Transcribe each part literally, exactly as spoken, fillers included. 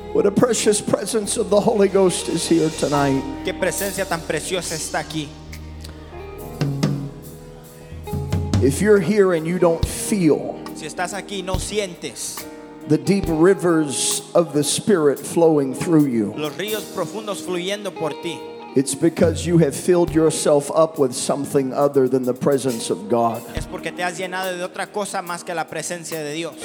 What a precious presence of the Holy Ghost is here tonight. Qué presencia tan preciosa está aquí. If you're here and you don't feel Si estás aquí y no sientes the deep rivers of the Spirit flowing through you, los ríos profundos fluyendo por ti, it's because you have filled yourself up with something other than the presence of God. es porque te has llenado de otra cosa más que la presencia de Dios.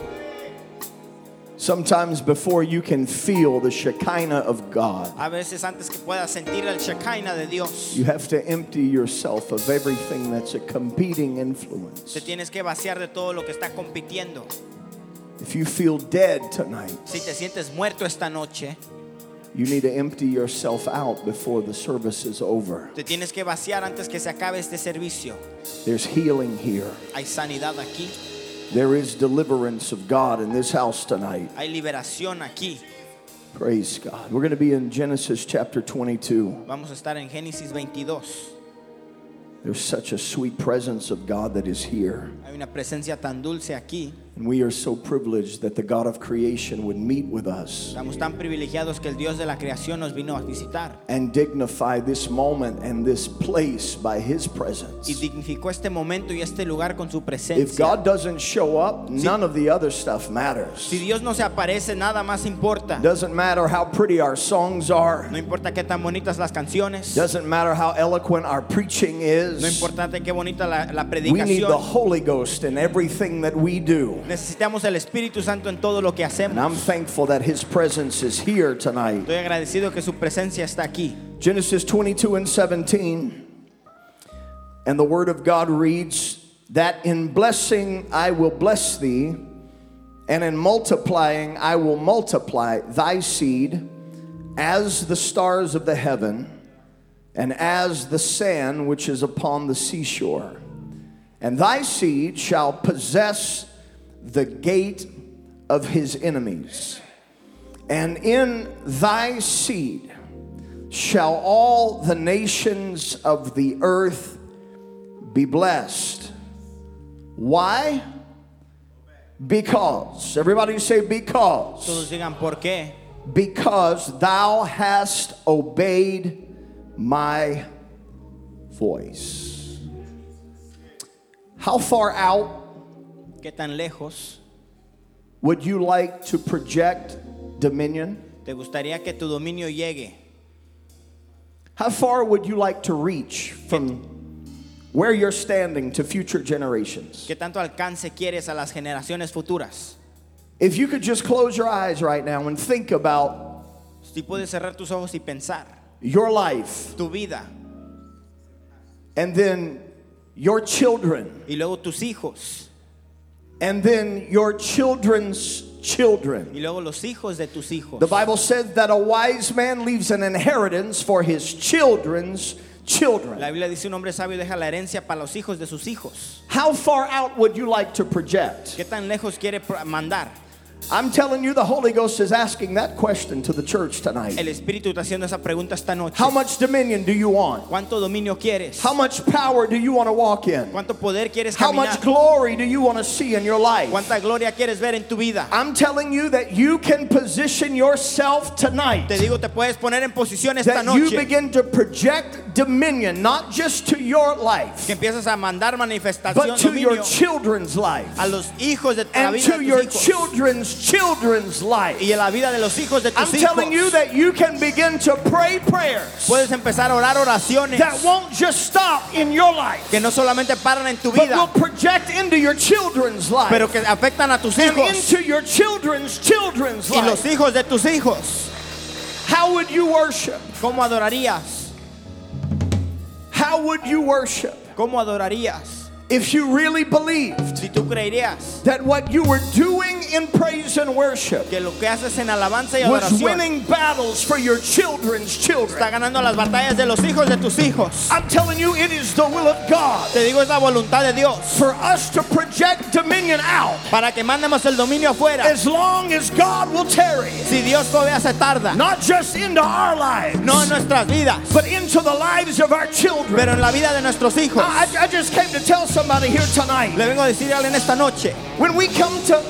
Sometimes before you can feel the Shekinah of God, A veces antes que puedas sentir el Shekinah de Dios, you have to empty yourself of everything that's a competing influence. te tienes que vaciar de todo lo que está compitiendo. If you feel dead tonight, Si te sientes muerto esta noche, you need to empty yourself out before the service is over. te tienes que vaciar antes que se acabe este servicio. There's healing here. Hay sanidad aquí, There is deliverance of God in this house tonight. hay liberación aquí. Praise God. We're going to be in Genesis chapter twenty-two. Vamos a estar en Génesis veintidós. There's such a sweet presence of God that is here. Hay una presencia tan dulce aquí. And we are so privileged that the God of creation would meet with us Estamos tan privilegiados que el Dios de la creación nos vino a visitar and dignify this moment and this place by His presence. y dignificó este momento y este lugar con su If presencia. God doesn't show up, none of the other stuff matters. Si Dios no se aparece, nada más importa. Doesn't matter how pretty our songs are. No importa qué tan bonitas las canciones. Doesn't matter how eloquent our preaching is. No importa qué bonita la, la We need the predicación. Holy Ghost in everything that we do. Necesitamos el Espíritu Santo en todo lo que And I'm hacemos. thankful that His presence is here tonight. Estoy agradecido que su presencia está aquí. Genesis twenty-two and seventeen. And the Word of God reads, that in blessing I will bless thee, and in multiplying I will multiply thy seed as the stars of the heaven, and as the sand which is upon the seashore. And thy seed shall possess the gate of his enemies. And in thy seed shall all the nations of the earth be blessed. Why? Because. Everybody say because. Todos digan por qué. Because thou hast obeyed my voice. How far out ¿Qué tan lejos would you like to project dominion? te gustaría que tu dominio llegue? How far would you like to reach from where you're standing to future generations? ¿Qué tanto alcance quieres a las generaciones futuras? If you could just close your eyes right now and think about Si puedes cerrar tus ojos y pensar your life tu vida and then your children y luego tus hijos and then your children's children. y luego los hijos de tus hijos. The Bible says that a wise man leaves an inheritance for his children's children. La Biblia dice un hombre sabio deja la herencia para los hijos de sus hijos. How far out would you like to project? ¿Qué tan lejos quiere pro- mandar? I'm telling you, the Holy Ghost is asking that question to the church tonight. El Espíritu está haciendo esa pregunta esta noche. How much dominion do you want? ¿Cuánto dominio quieres? How much power do you want to walk in? ¿Cuánto poder quieres How caminar? much glory do you want to see in your life? ¿Cuánta gloria quieres ver en tu vida? I'm telling you that you can position yourself tonight, Te digo, te puedes poner en posición esta that you noche begin to project dominion, not just to your life, que empiezas a mandar manifestación, but to your dominio children's life, a los hijos de la and vida to de your tus hijos children's children's life. y en la vida de los hijos de I'm tus telling you hijos. that you can begin to pray prayers Puedes empezar a orar oraciones that won't just stop in your life, que no solamente paran en tu but will vida, project into your children's life pero que afectan a tus and hijos into your children's children's y los life. hijos de tus hijos. How would you worship? ¿Cómo adorarías? How would you worship ¿Cómo adorarías? if you really believed Si tú creerías that what you were doing in praise and worship que lo que haces en alabanza y was adoración winning battles for your children's children? está ganando las batallas de los hijos de tus hijos? I'm telling you, it is the will of God Te digo, es la voluntad de Dios for us to project dominion out para que mandemos el dominio afuera. as long as God will tarry, Si Dios todavía se tarda, not just into our lives, no en nuestras vidas, but into the lives of our children. pero en la vida de nuestros hijos. I, I just came to tell somebody here tonight, Le vengo a decir a alguien esta noche, when we come to when we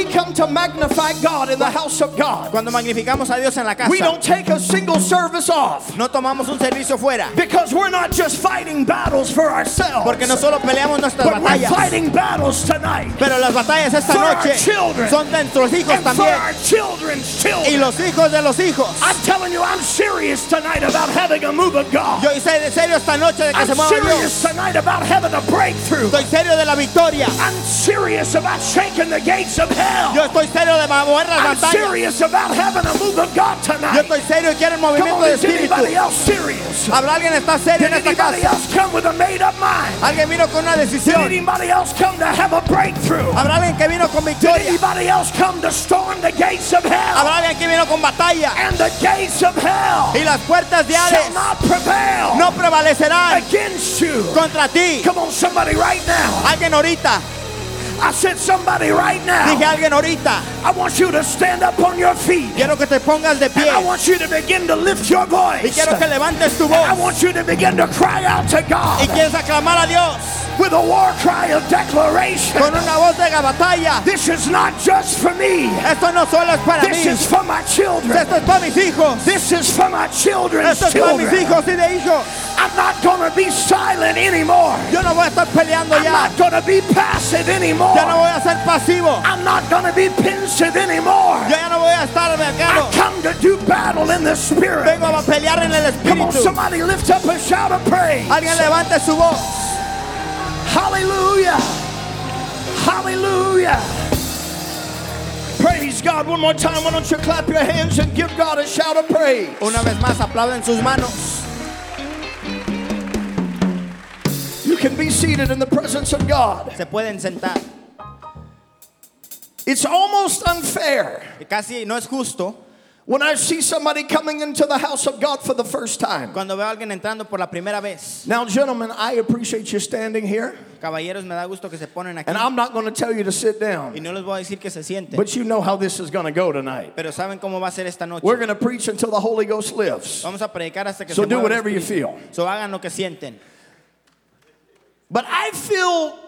come to magnify God in the house of God, Cuando magnificamos a Dios en la casa, we don't take a single service off. no tomamos un servicio fuera. Because we're not just fighting battles for ourselves, Porque no solo peleamos nuestras but we're batallas, fighting battles tonight pero las batallas esta for our noche children son de nuestros hijos and for también. our children's Y children. los hijos de los hijos. I'm telling you, I'm serious tonight about having a move of God. Yo estoy de serio esta noche de que I'm se mueva Dios. serious tonight about having a breakthrough. Estoy serio de la victoria. I'm serious about shaking the gates of Yo hell. estoy serio de mover las I'm batallas. serious about having a move of God Yo tonight. estoy serio y quiero el Come movimiento on, de is anybody espíritu. else serious? ¿Habrá alguien que está serio Did en esta anybody casa? else come with a made-up mind? ¿Alguien vino con una Did decisión? anybody else come to have a breakthrough? ¿Habrá alguien que vino con Did victoria? anybody else come to storm the gates of hell? ¿Habrá alguien que vino con batalla? And the gates of hell Y las puertas de shall Hades not prevail no prevalecerán against you. contra ti. Come on, somebody right now. Alguien ahorita. I said somebody right Dije now. alguien ahorita. I want you to stand up on your feet. Quiero que te pongas de And pie. I want you to begin to lift your Y voice. quiero que levantes tu I voz. want you to begin to cry out to Y God quieres aclamar a Dios with a war cry of declaration. con una voz de batalla. This is not just for me. Esto no solo es para This mí. is for my children. Esto es para mis hijos. This is for my children's Esto es para mis children. hijos y de hijos. I'm not going to be silent anymore. Yo no voy a estar peleando I'm ya. not going to be passive anymore. Ya no voy a ser pasivo. I'm not going to be pensive anymore. Yo ya no voy a estar I mercado. come to do battle in the spirit. Vengo a pelear en el Come on, espíritu. somebody lift up a shout of praise. Alguien levante su voz. Hallelujah. Hallelujah. Praise God. One more time. Why don't you clap your hands and give God a shout of praise? Una vez más, aplauden sus manos. You can be seated in the presence of God. Se pueden sentar. It's almost unfair Casi no es justo when I see somebody coming into the house of God for the first time. cuando veo a alguien entrando por la primera vez. Now, gentlemen, I appreciate you standing here, Caballeros, me da gusto que se ponen aquí. and I'm not going to tell you to sit Y down, no les voy a decir que se sienten. but you know how this is going to go tonight. Pero saben cómo va a ser esta noche. We're going to preach until the Holy Ghost lives. Vamos a predicar hasta que So se do mueva el whatever you espíritu. feel. So hagan lo que sienten. But I feel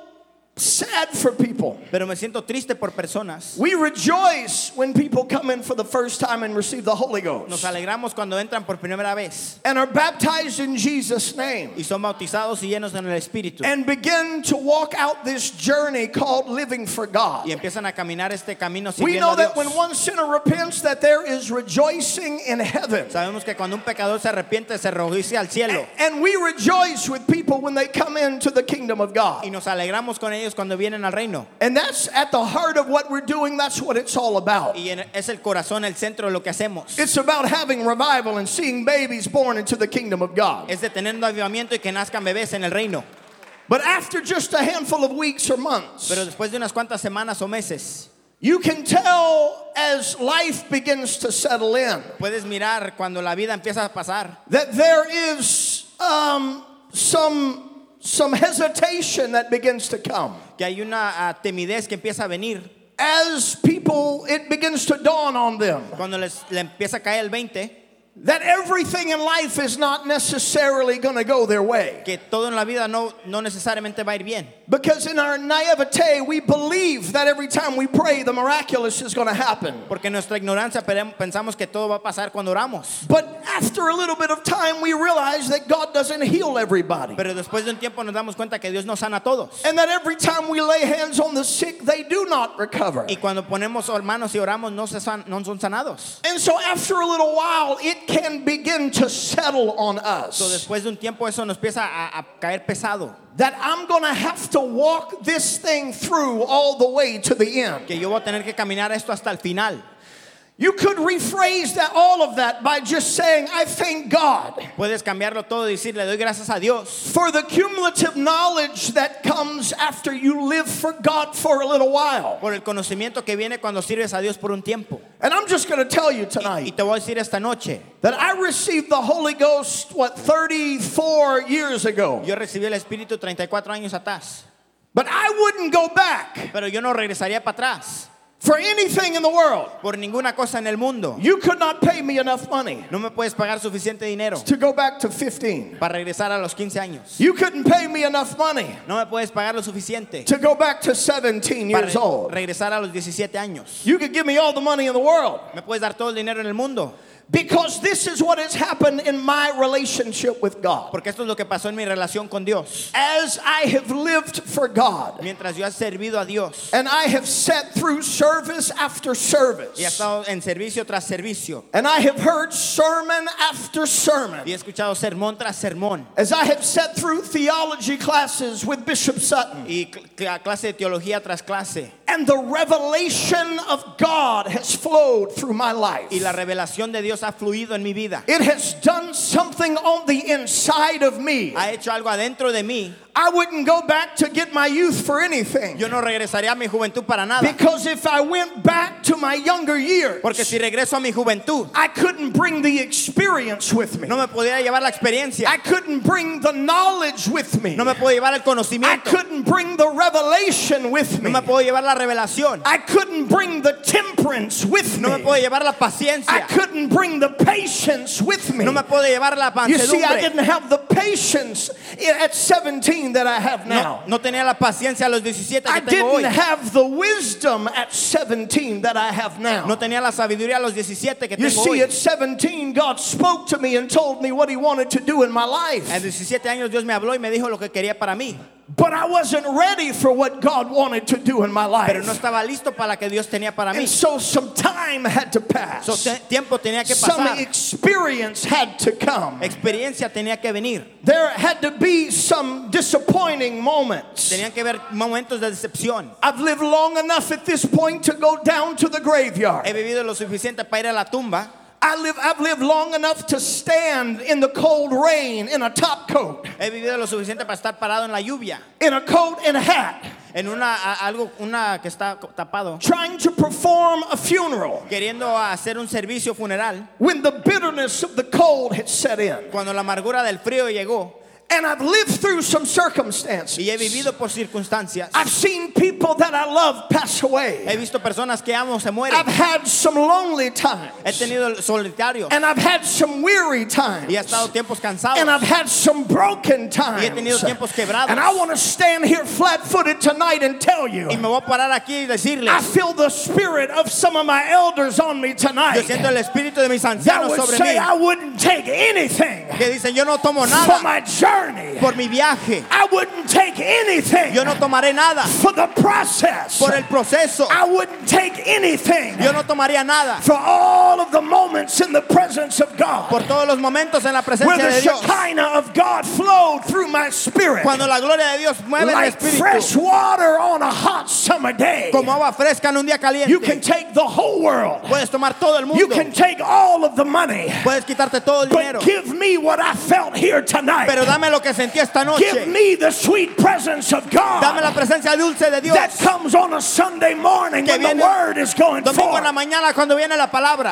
sad for people. Pero me siento triste por personas. We rejoice when people come in for the first time and receive the Holy Nos Ghost alegramos cuando entran por primera vez and are baptized in Jesus' name y son bautizados y llenos en el Espíritu. and begin to walk out this journey called living for God. Y empiezan a caminar este camino We siguiendo know a that Dios. when one sinner repents that there is rejoicing in heaven. Sabemos que cuando un pecador se arrepiente se regocija al cielo. And we rejoice with people when they come into the kingdom of Y God. nos alegramos con ellos cuando vienen al reino. And that's at the heart of what we're doing. That's what it's all about. Y en- es el corazón el centro de lo que hacemos. It's about having revival and seeing babies born into the kingdom of God. Es de tener un avivamiento y que nazcan bebés en el reino. But after just a handful of weeks or months, Pero después de unas cuantas semanas o meses, you can tell as life begins to settle in puedes mirar cuando la vida empieza a pasar that there is um, some some hesitation that begins to come. que hay una ah, timidez que empieza a venir As people, it begins to dawn on them cuando les le empieza a caer el veinte, that everything in life is not necessarily going to go their way. que todo en la vida no, no necesariamente va a ir bien. Because in our naivete, we believe that every time we pray, the miraculous is going to happen. Porque en nuestra ignorancia pe- pensamos que todo va a pasar cuando oramos. But after a little bit of time, we realize that God doesn't heal everybody. Pero después de un tiempo nos damos cuenta que Dios nos sana a todos. And that every time we lay hands on the sick, they do not recover. Y cuando ponemos manos y oramos no, se san- no son sanados. And so after a little while, it can begin to settle on So us después de un tiempo eso nos empieza a, a caer pesado. that I'm going to have to walk this thing through all the way to the end. Que yo voy a tener que caminar esto hasta el final. You could rephrase that, all of that, by just saying, I thank God Puedes cambiarlo todo y decir, le doy gracias a Dios for the cumulative knowledge that comes after you live for God for a little while. por el conocimiento que viene cuando sirves a Dios por un tiempo. And I'm just going to tell you Y tonight te voy a decir esta noche, that I received the Holy Ghost, what, thirty-four years ago. yo recibí el Espíritu treinta y cuatro años atrás, But I wouldn't go back pero yo no regresaría para atrás. For anything in the world. Por ninguna cosa en el mundo. You could not pay me enough money. No me puedes pagar suficiente dinero. To go back to fifteen. Para regresar a los quince años. You couldn't pay me enough money. No me puedes pagar lo suficiente. To go back to seventeen years para old. regresar a los diecisiete años. You could give me all the money in the world. Me puedes dar todo el dinero en el mundo. Because this is what has happened in my relationship with God. Porque esto es lo que pasó en mi relación con Dios. As I have lived for God. Mientras yo he servido a Dios. And I have sat through service after service. Y he estado en servicio tras servicio. And I have heard sermon after sermon. Y he escuchado sermón tras sermón. As I have sat through theology classes with Bishop Sutton. Y cl- clase de teología tras clase. And the revelation of God has flowed through my life. Y la revelación de Dios ha fluido en mi vida. It has done something on the inside of me. Ha hecho algo adentro de mí. I wouldn't go back to get my youth for anything. Yo no regresaría a mi juventud para nada. Because if I went back to my younger years, porque si regreso a mi juventud, I couldn't bring the experience with me. No me podía llevar la experiencia. I couldn't bring the knowledge with me. No me puedo llevar el conocimiento. I couldn't bring the revelation with me. No me puedo llevar la revelación. I couldn't bring the temperance with me. No me puedo llevar la paciencia. I couldn't bring the patience with me. No me puedo llevar la You see, I mansedumbre. didn't have the patience at seventeen that I have now. No, no tenía la paciencia a los diecisiete que I tengo hoy. didn't have the wisdom at seventeen that I have now. No tenía la sabiduría a los diecisiete que You tengo see, hoy. at seventeen, God spoke to me and told me what He wanted to do in my life. A diecisiete años Dios me habló y me dijo lo que quería para mí. But I wasn't ready for what God wanted to do in my Pero no life. estaba listo para lo que Dios tenía para mí. And so some time had to pass. So, te- tiempo tenía que Some pasar. experience had to come. Experiencia tenía que venir. There had to be some disappointing moments. Tenían que haber momentos de decepción. I've lived long enough at this point to go down to the graveyard. He vivido lo suficiente para ir a la tumba. I live, I've lived long enough to stand in the cold rain in a top coat, He vivido lo suficiente para estar parado en la lluvia. in a coat and a hat, En una, a- algo, una que está tapado. trying to perform a funeral Queriendo hacer un servicio funeral. when the bitterness of the cold had set in. Cuando la amargura del frío llegó. And I've lived through some circumstances. Y he vivido por circunstancias. I've seen people that I love pass He away. visto personas que amo se mueren. I've had some lonely times. He tenido solitario. And I've had some weary times. Y he estado tiempos cansados. And I've had some broken Y he times. tenido tiempos quebrados. And I want to stand here flat-footed tonight and tell you, Y me voy a parar aquí y I decirles. feel the spirit of some of my elders on me Yo tonight siento el espíritu de mis that ancianos would sobre say mí. I wouldn't take anything Que dicen, yo no tomo for nada my journey. por mi viaje. I wouldn't take anything Yo no tomaré nada for the process. por el proceso. I wouldn't take anything Yo no tomaría nada for all of the moments in the presence of God, por todos los momentos en la where presencia the de Dios. Shekinah of God flowed through my spirit Cuando la gloria de Dios mueve mi like fresh espíritu. water on a hot summer day. Como agua fresca en un día You can caliente. take the whole world. Puedes tomar todo el You mundo. can take all of the money. Puedes quitarte todo el dinero. But give me what I felt here tonight. Pero dame lo que sentí esta Give noche. me the sweet presence of Dame la God presencia dulce de Dios. that comes on a Sunday morning Que when the viene word is going Domingo en la forth. mañana cuando viene la palabra.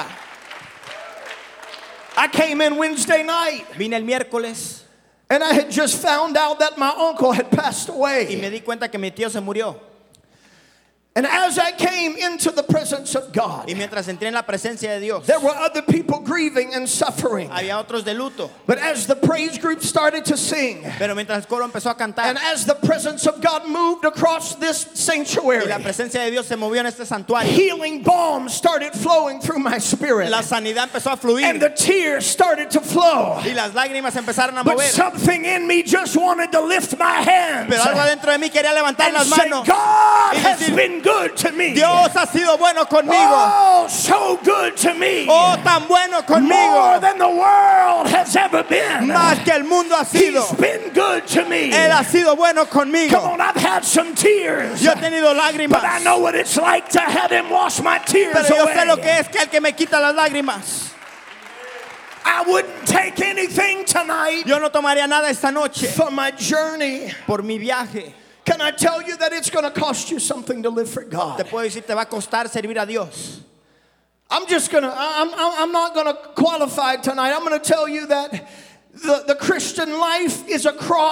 I came in Wednesday night Vine el miércoles and I had just found out that my uncle had passed y away. me di cuenta que mi tío se murió. And as I came into the presence of God, Y mientras entré en la presencia de Dios, there were other people grieving and suffering. había otros de luto. But as the praise group started to sing, Pero mientras el coro empezó a cantar and as the presence of God moved across this y sanctuary, la presencia de Dios se movió en este santuario, healing balm started flowing through my spirit. la sanidad empezó a And fluir the tears started to flow. y las lágrimas empezaron a But mover. something in me just wanted to lift my hands Pero algo adentro de mí quería levantar and las say, manos. God y has decir, been good to me. Dios ha sido bueno conmigo. Oh, so good to me. Oh, tan bueno More conmigo. than the world has ever been. Más que el mundo ha sido. He's been good to me. Él ha sido bueno Come conmigo. on, I've had some tears. Yo he tenido lágrimas. But I know what it's like to have him wash my tears Pero yo sé lo away. que es que el que me quita las lágrimas. I wouldn't take anything tonight Yo no tomaría nada esta noche for my journey. por mi viaje. Can I tell you that it's going to cost you something to live for Te God? puedo decir, te va a costar servir a Dios. I'm just going to, I'm, I'm I'm not going to qualify tonight. I'm going to tell you that the, the Christian life is a cross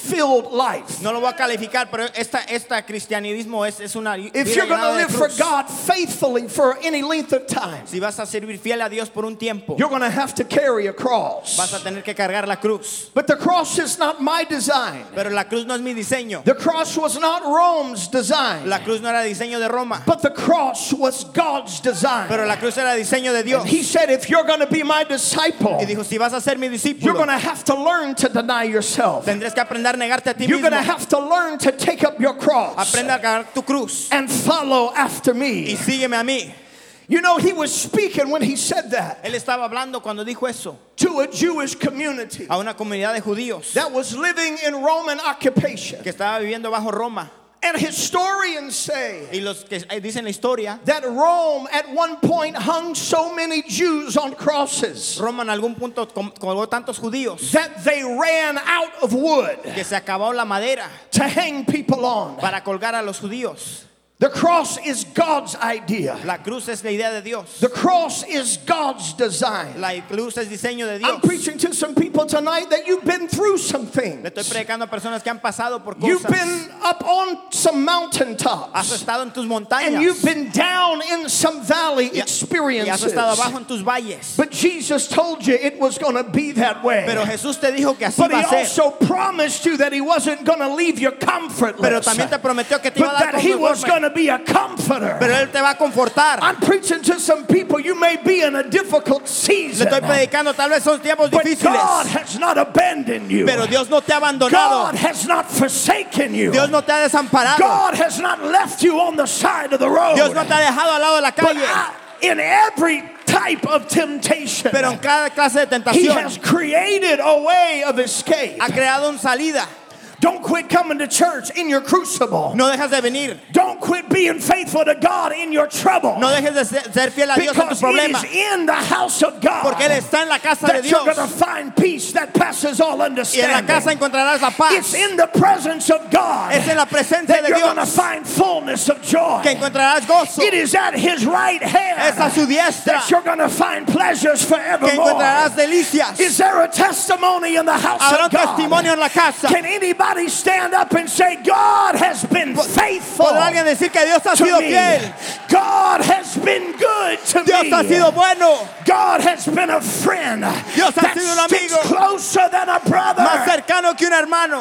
filled life. No lo voy a calificar, pero esta, esta cristianismo es, es una If vida you're going to llenada de live for cruz. God faithfully for any length of time, Si vas a servir fiel a Dios por un tiempo, you're going to have to carry a cross. vas a tener que cargar la cruz. But the cross is not my design. Pero la cruz no es mi diseño. The cross was not Rome's design. La cruz no era diseño de Roma, But the cross was God's design. pero la cruz era diseño de Dios. And he said, if you're going to be my disciple, Y dijo, si vas a ser mi you're discípulo, going to have to learn to deny yourself. tendrás que aprender a negarte a ti You're mismo. going to have to learn to take up your cross Aprende a cargar tu cruz and follow after y me. sígueme a mí. You know, he was speaking when he said that Él estaba hablando cuando dijo eso to a Jewish community a una comunidad de judíos that was living in Roman occupation. que estaba viviendo bajo Roma. And historians say Y los que eh, dicen la historia, that Rome at one point hung so many Jews on crosses Roma en algún punto col- colgó tantos judíos that they ran out of wood que se acabó la madera to hang people on. para colgar a los judíos. The cross is God's idea. La cruz es la idea de Dios. The cross is God's design. La cruz es diseño de I'm Dios. preaching to some people tonight that you've been through some things. Le estoy predicando a personas que han pasado por You've cosas. been up on some mountaintops. Has estado en tus And montañas you've been down in some valley y, y has experiences. estado abajo en tus valles. But Jesus told you it was going to be that way. Pero Jesús te dijo que así But va he a ser. also promised you that he wasn't going to leave you comfortless. Pero también te prometió que te iba But a dar that he was going conforme. to be a comforter. Pero Él te va a confortar. I'm preaching to some people, you may be in a difficult Le season. estoy predicando, tal vez son tiempos But difíciles. God has not abandoned you. Pero Dios no te ha abandonado. God has not forsaken you. Dios no te ha desamparado. God has not left you on the side of the road. Dios no te ha dejado al lado de la But calle. I- in every type of temptation, Pero en cada clase de he tentación has created a way of escape. ha creado una salida. Don't quit coming to church in your crucible. No dejas de venir. Don't quit being faithful to God in your trouble. No dejes de ser, ser fiel a Dios en tus Because it problemas. is in the house of God Porque Él está en la casa de that you're Dios. going to find peace that passes all Y en la understanding. casa encontrarás la It's paz. in the presence of God Es en la presencia that de you're going to Dios find fullness of joy. que encontrarás gozo. It is at his right hand Es a su diestra that you're going to find pleasures que forevermore. encontrarás delicias. Is there a testimony in the house Habrá of un God? testimonio en la casa. Can anybody stand up and say, God has been faithful ¿Podrá alguien decir que Dios ha to sido me? fiel? God has been good to Dios me. ha sido bueno. God has been a friend Dios ha that sido un sticks amigo closer than a brother. Más cercano que un hermano.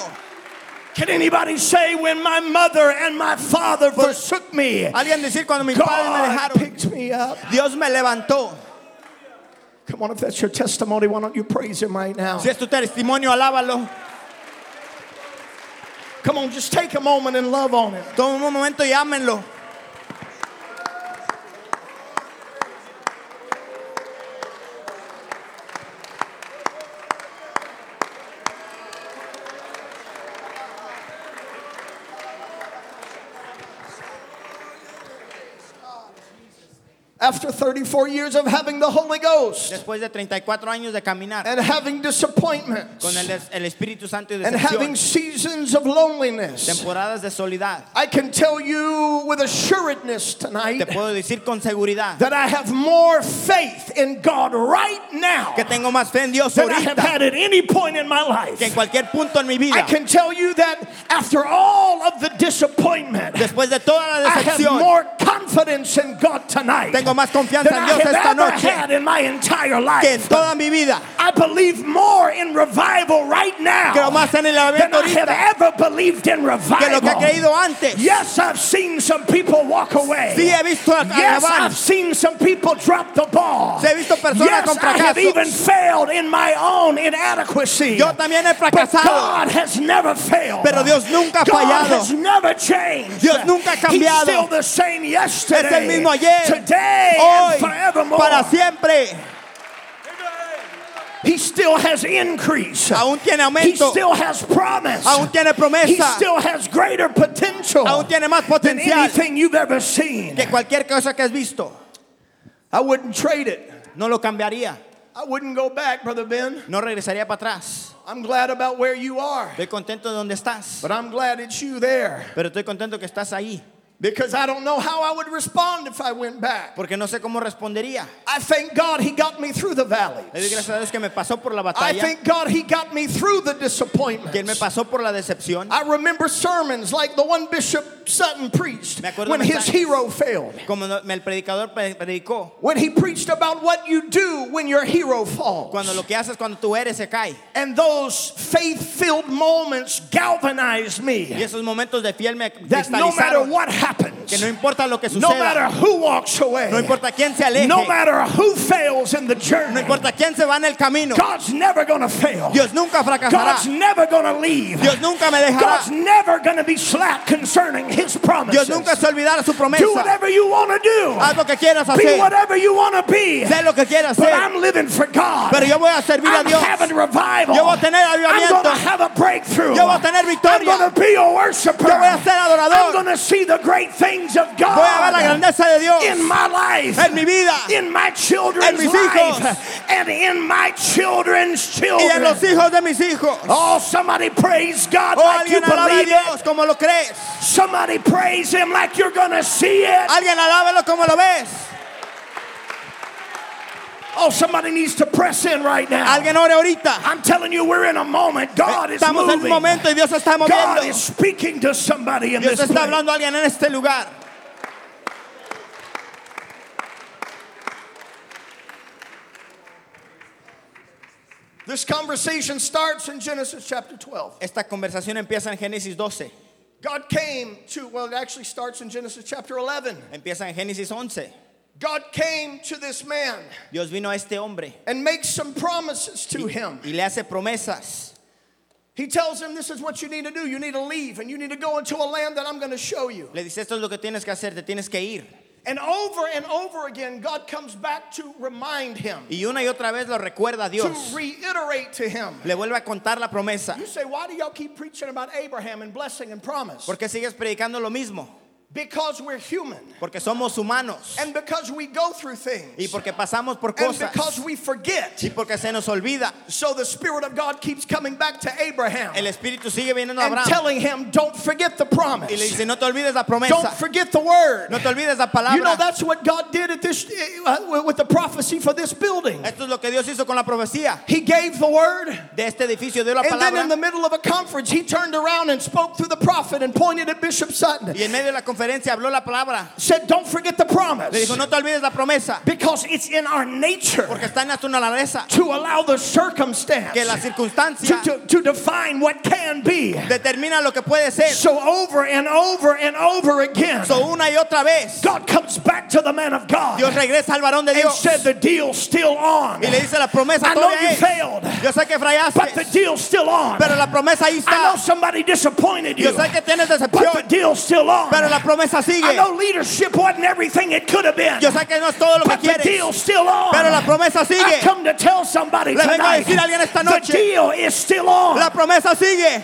Can anybody say, when my mother and my father forsook me, Alguien decir cuando mis padres me God dejaron, picked me up? Dios me levantó. Come on, if that's your testimony, why don't you praise him right now? Si es tu testimonio, alábalo. Come on, just take a moment and love on him. Toma un momento y ámenlo. After thirty-four years of having the Holy Ghost Después de treinta y cuatro años de caminar and having disappointments con el, el Espíritu Santo y and having decepción, seasons of loneliness, temporadas de soledad, I can tell you with assuredness tonight te puedo decir con seguridad that I have more faith in God right now que tengo más fe en Dios than I have ahorita had at any point in my life. que en cualquier punto en mi I vida. can tell you that after all of the disappointment, Después de toda la I have decepción, more confidence in God tonight tengo más confianza than en I Dios have esta ever noche had in my entire que en life. toda mi vida. I believe more in revival right now Creo más en el than avivamiento I have ahorita ever believed in que lo que he revival. creído antes. Yes, I've seen some people walk away. Sí, he visto a Yes, acabar. I've seen some people drop the ball. Sí, he visto personas Yes, con I have fracasos. even failed in my own inadequacy. Yo también he But fracasado, God has never failed. pero Dios nunca ha God fallado. has never changed. Dios nunca ha He's cambiado. still the same yesterday, Es el mismo ayer, today, hoy, and forevermore. para siempre. He still has increase. Aún tiene He aumento, still has promise. aún tiene He promesa, still has greater potential aún tiene más than potencial anything you've ever seen. que cualquier cosa que has visto. I wouldn't trade it. No lo cambiaría, I wouldn't go back, Brother Ben. no regresaría para atrás. I'm glad about where you are, Estoy contento de donde estás, but I'm glad it's you there. pero estoy contento que estás ahí. Because I don't know how I would respond if I went back. Porque no sé cómo respondería. I thank God he got me through the valleys. Le doy gracias a Dios que me pasó por la I batalla, thank God he got me through the que Él me disappointments. pasó por la decepción. I remember sermons like the one Bishop Sutton preached Me acuerdo when his mensajes. hero failed. Como no- el predicador pre- predicó, When he preached about what you do when your hero falls. cuando lo que haces cuando tú eres se cae. And those faith-filled moments galvanized Y me. esos momentos de fiel me That no matter cristalizaron. what happens, Que no importa lo que no matter suceda, who walks away, no importa quién se aleje, no matter who fails in the no journey, importa quién se va en el camino, God's never going to fail. Dios nunca fracasará. God's never going to leave. Dios nunca me dejará. God's never going to be slack concerning his promises. Dios nunca se olvidará su Do promesa. whatever you want to do. Haz lo que quieras Be hacer. whatever you want to be. Sé lo que quieras But hacer. I'm living for God. Pero yo voy a servir a I'm Dios. having revival. Yo voy a tener I'm avivamiento. going to have a breakthrough. Yo voy a tener I'm victoria. going to be a worshiper. Yo voy a ser I'm adorador. going to see the great things of God Voy a ver la grandeza de Dios in my life, en mi vida in my children's en mis hijos, life, and in my children's y en los children. hijos de mis hijos. Oh, somebody praise God Oh, like you alguien alabe a believe it. Dios como lo crees. Somebody praise Him like you're going to see it. Alguien alábelo como lo ves. Oh, somebody needs to press in right now. Alguien ore ahorita. I'm telling you, we're in a moment. God is Estamos en un moving. momento y Dios se está God moviendo. is speaking to somebody in Dios this está place. hablando a alguien en este lugar. This conversation starts in Genesis chapter twelve. Esta conversación empieza en Génesis doce. God came to, well, it actually starts in Genesis chapter eleven. Empieza en Génesis once. God came to this man Dios vino a este hombre and makes some promises to him. y le hace promesas. He tells him, this is what you need to do. You need to leave and you need to go into a land that I'm going to show you. Le dice, esto es lo que tienes que hacer, te tienes que ir. And over and over again, God comes back to remind him, Y una y otra vez lo recuerda a to Dios. reiterate to him. Le vuelve a contar la promesa. You say, why do y'all keep preaching about Abraham and blessing and promise? ¿Por qué sigues predicando lo mismo? Because we're human. Porque somos humanos. And because we go through Y things. porque pasamos por And because cosas. we forget. Y porque se nos olvida. So the Spirit of God keeps coming back to Abraham El Espíritu sigue viniendo a and Abraham. telling him, don't forget the Y le promise. dice, no te olvides la Don't promesa. forget the word. No te olvides la You know, palabra. that's what God did at this uh, with the prophecy for this building. Esto es lo que Dios hizo con la profecía. He gave the word, De este edificio dio la and then in the palabra. middle of a conference, he turned around and spoke through the prophet and pointed at Bishop Sutton. Y en medio de la conferencia habló la palabra. Said, don't forget the Le promise. dijo, no te olvides la promesa. Because it's in our nature Porque está en nuestra naturaleza to allow the circumstance que la to, circunstancia to, to define what can be. determina lo que puede ser. So over and over and over again, So una y otra vez God comes back to the man of God Dios regresa al varón de and Dios said the deal's still on. y le dice la promesa I know todavía you es. failed, Yo sé que but the fallaste, deal's still on. pero la promesa ahí I know está. somebody disappointed you, Yo sé que tienes but the decepción, deal's still on. pero la promesa I sigue. know leadership wasn't everything it could have been, Yo sé que no es todo lo que but the quieres, deal's still on. pero la promesa I sigue. come to tell somebody Le vengo a tonight, decir a alguien esta the noche, deal is still on. la promesa sigue.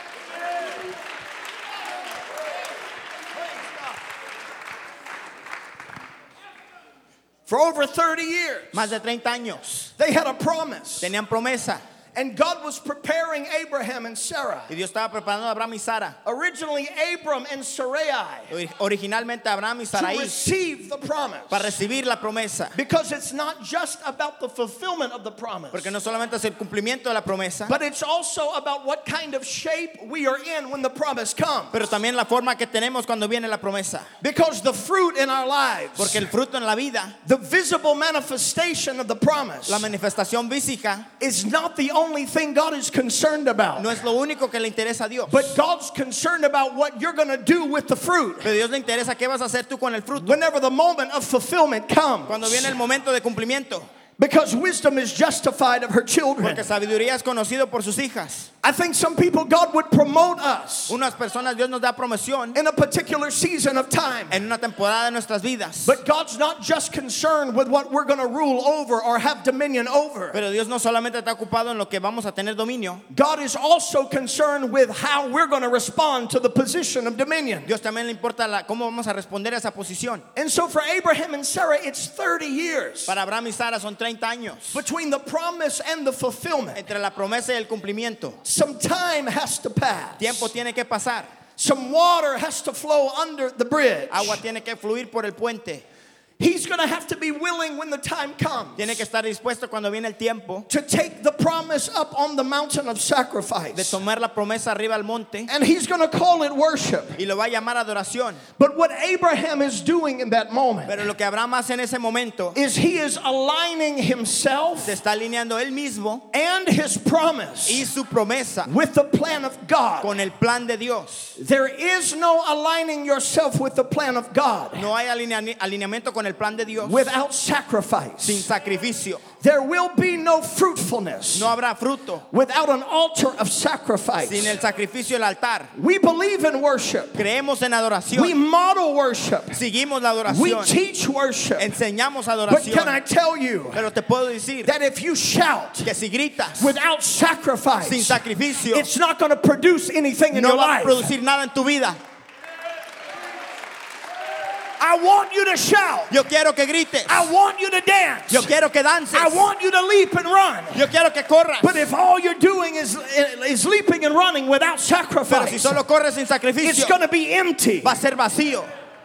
For over thirty years, Más de treinta años they had a promise. tenían promesa And God was preparing Abraham and Sarah. y Dios estaba preparando a Abraham y Sara. Originally, Abram and Sarai Originalmente Abraham y to Sarai receive the promise. para recibir la promesa. Because it's not just about the fulfillment of the promise, Porque no solamente es el cumplimiento de la promesa, but it's also about what kind of shape we are in when the promise comes. pero también la forma que tenemos cuando viene la promesa. Because the fruit in our lives, Porque el fruto en la vida, the visible manifestation of the promise, la manifestación física, is not the only thing God is concerned about. no es lo único que le interesa a Dios. But God's concerned about what you're going to do with the fruit Pero a Dios le interesa qué vas a hacer tú con el fruto whenever the moment of fulfillment comes. cuando viene el momento de cumplimiento. Because wisdom is justified of her children. Porque sabiduría es conocido por sus hijas. I think some people, God would promote us Unas personas Dios nos da promoción in a particular season of time. en una temporada de nuestras vidas. But God's not just concerned with what we're going to rule over or have dominion over. Pero Dios no solamente está ocupado en lo que vamos a tener dominio. God is also concerned with how we're going to respond to the position of dominion. Dios también le importa la, cómo vamos a responder a esa posición. And so for Abraham and Sarah, it's thirty years Para Abraham y Sara son treinta años. between the promise and the fulfillment. Entre la promesa y el cumplimiento. Some time has to pass. Tiempo tiene que pasar. Some water has to flow under the bridge. Agua tiene que fluir por el puente. He's going to have to be willing when the time comes Tiene que estar dispuesto cuando viene el tiempo to take the promise up on the mountain of de sacrifice. tomar la promesa arriba al monte And he's going to call it worship. y lo va a llamar adoración. But what Abraham is doing in that moment Pero lo que Abraham hace en ese momento is he is aligning himself se está alineando él mismo and his promise y su promesa with the plan of God. con el plan de Dios. There is no aligning yourself with the plan of God No hay alinea- alineamiento con el plan de Dios without sin sacrifice. sacrificio. There will be no fruitfulness No habrá fruto without an altar of sacrifice. sin el sacrificio del altar. We believe in worship. Creemos en We adoración. model worship. Seguimos la We adoración. teach worship. Enseñamos But can I adoración. tell you Pero te puedo decir that if you shout que si gritas without sin sacrifice, sacrificio, it's not going to produce anything in no your va a life. producir nada en tu vida. I want you to shout. Yo quiero que grites. I want you to dance. Yo quiero que dances. I want you to leap and run. Yo quiero que corras. But if all you're doing is, is leaping and running without Pero si sacrifice, solo corres sin it's sacrificio, going to be empty. va a ser vacío.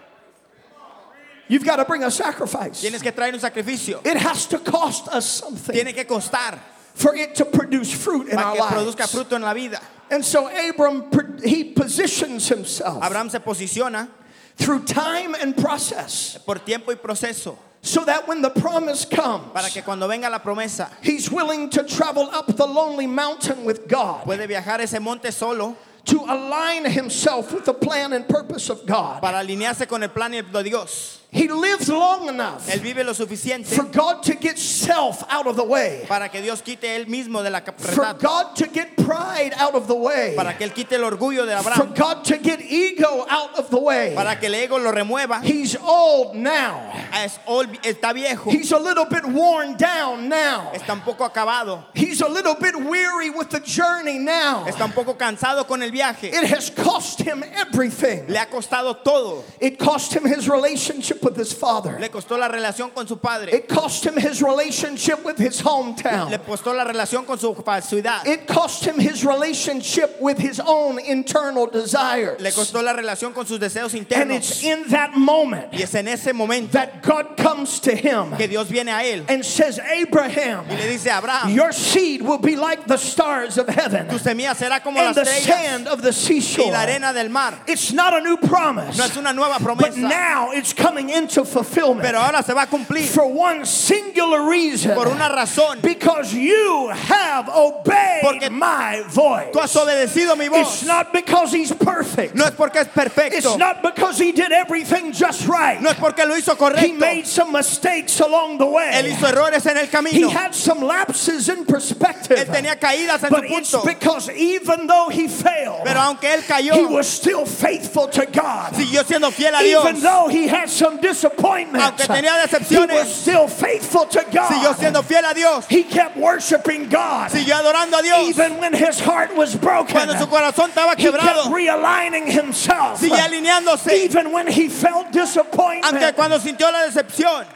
You've got to bring a sacrifice. Tienes que traer un sacrificio. It has to cost us something Tiene que costar for it to produce fruit in para our que produzca lives. fruto en la vida. And so Abram, he positions himself Abraham se posiciona through time and process por tiempo y proceso so that when the promise comes, para que cuando venga la promesa he's willing to travel up the lonely mountain with God puede viajar ese monte solo to align himself with the plan and purpose of God. para alinearse con el plan de Dios. He lives long enough Él vive lo suficiente for God to get self out of the way, para que Dios quite él mismo de la for capredad, God to get pride out of the way, para que él quite el orgullo de for Abraham, God to get ego out of the way. para que el ego lo remueva. He's old now. Es ol- está viejo, He's a little bit worn down now. está un poco acabado, He's a little bit weary with the journey now. está un poco cansado con el viaje. It has cost him everything. Le ha costado todo. It cost him his relationship with his father. Le costó la relación con su padre. It cost him his relationship with his Le hometown. costó la relación con su ciudad. It cost him his relationship with his own internal desires. Le costó la relación con sus deseos And it's internos. in that moment Y es en ese momento that God comes to him que Dios viene a él and says, Abraham, y le dice a Abraham, your seed will be like the stars of heaven tu semilla será como and las the estrellas sand of the y seashore. la arena del mar. It's not a new promise, No es una nueva but promesa, now it's coming into fulfillment pero ahora se va a cumplir for one singular reason. por una razón. Because you have obeyed Porque my voice. Tú has obedecido mi It's voz. not because he's perfect. No es porque es It's perfecto. not because he did everything just right. No es porque lo hizo He correcto. made some mistakes along the Él way. hizo errores en el He camino. had some lapses in perspective. Él tenía caídas en But su it's punto. because even though he failed, Pero aunque él cayó, he was still faithful to God. siguió siendo fiel a Even Dios. though he had some disappointments, Aunque tenía he decepciones, was still faithful to siguió siendo God. fiel a Dios. He kept worshiping God. Siguió adorando a Dios. Even when his heart was broken, Cuando su corazón estaba he kept quebrado, realigning himself. sigue alineándose. Even when he felt Aunque disappointment. cuando sintió la decepción,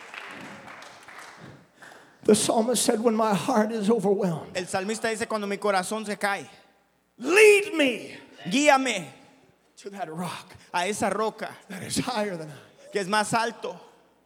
The psalmist said, when my heart is overwhelmed, el salmista dice, cuando mi corazón se cae, lead me guíame to that rock a esa roca that is higher than I. que es más alto.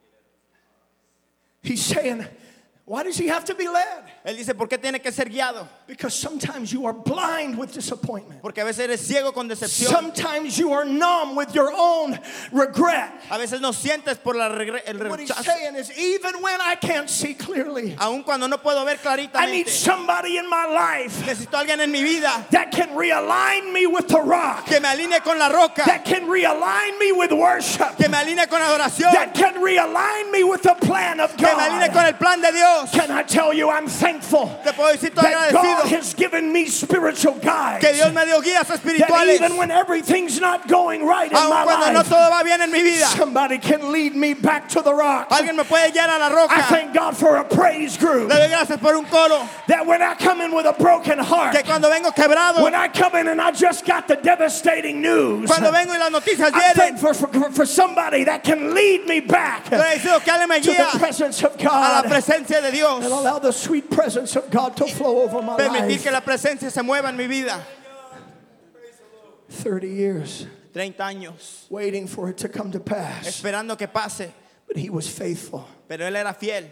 He's saying, why does he have to be led? Él dice, ¿por qué tiene que ser guiado? Because sometimes you are blind with disappointment. Porque a veces eres ciego con decepción. Sometimes you are numb with your own regret. A veces no sientes por la regre- el What he's rechazo. saying is, even when I can't see clearly, Aun cuando no puedo ver I need claritamente, somebody in my life necesito a alguien en mi vida that can realign me with the rock, que me alinee con la roca, that can realign me with worship, que me alinee con adoración, that can realign me with the plan of que me alinee con God. el plan de Dios. Can I tell you, I'm thankful Te puedo decir, estoy that God agradecido has given me spiritual guides. que Dios me dio guías That espirituales. even when everything's not going right in my Aun cuando no life, todo va bien en mi vida, somebody can lead me back to the rock. alguien me puede guiar a la I roca. thank God for a praise group. Le doy gracias por un coro, That when I come in with a broken heart, que cuando vengo quebrado, when I come in and I just got the devastating news, cuando vengo y las noticias I'm vienen, thankful for, for, for somebody that can lead me back estoy agradecido que alguien me to guía the presence of a la God presencia de Dios. and allow the sweet presence of God to flow over my Permitir life. que la presencia se mueva en mi vida. thirty years treinta años waiting for it to come to pass. esperando que pase, But he was faithful. pero él era fiel.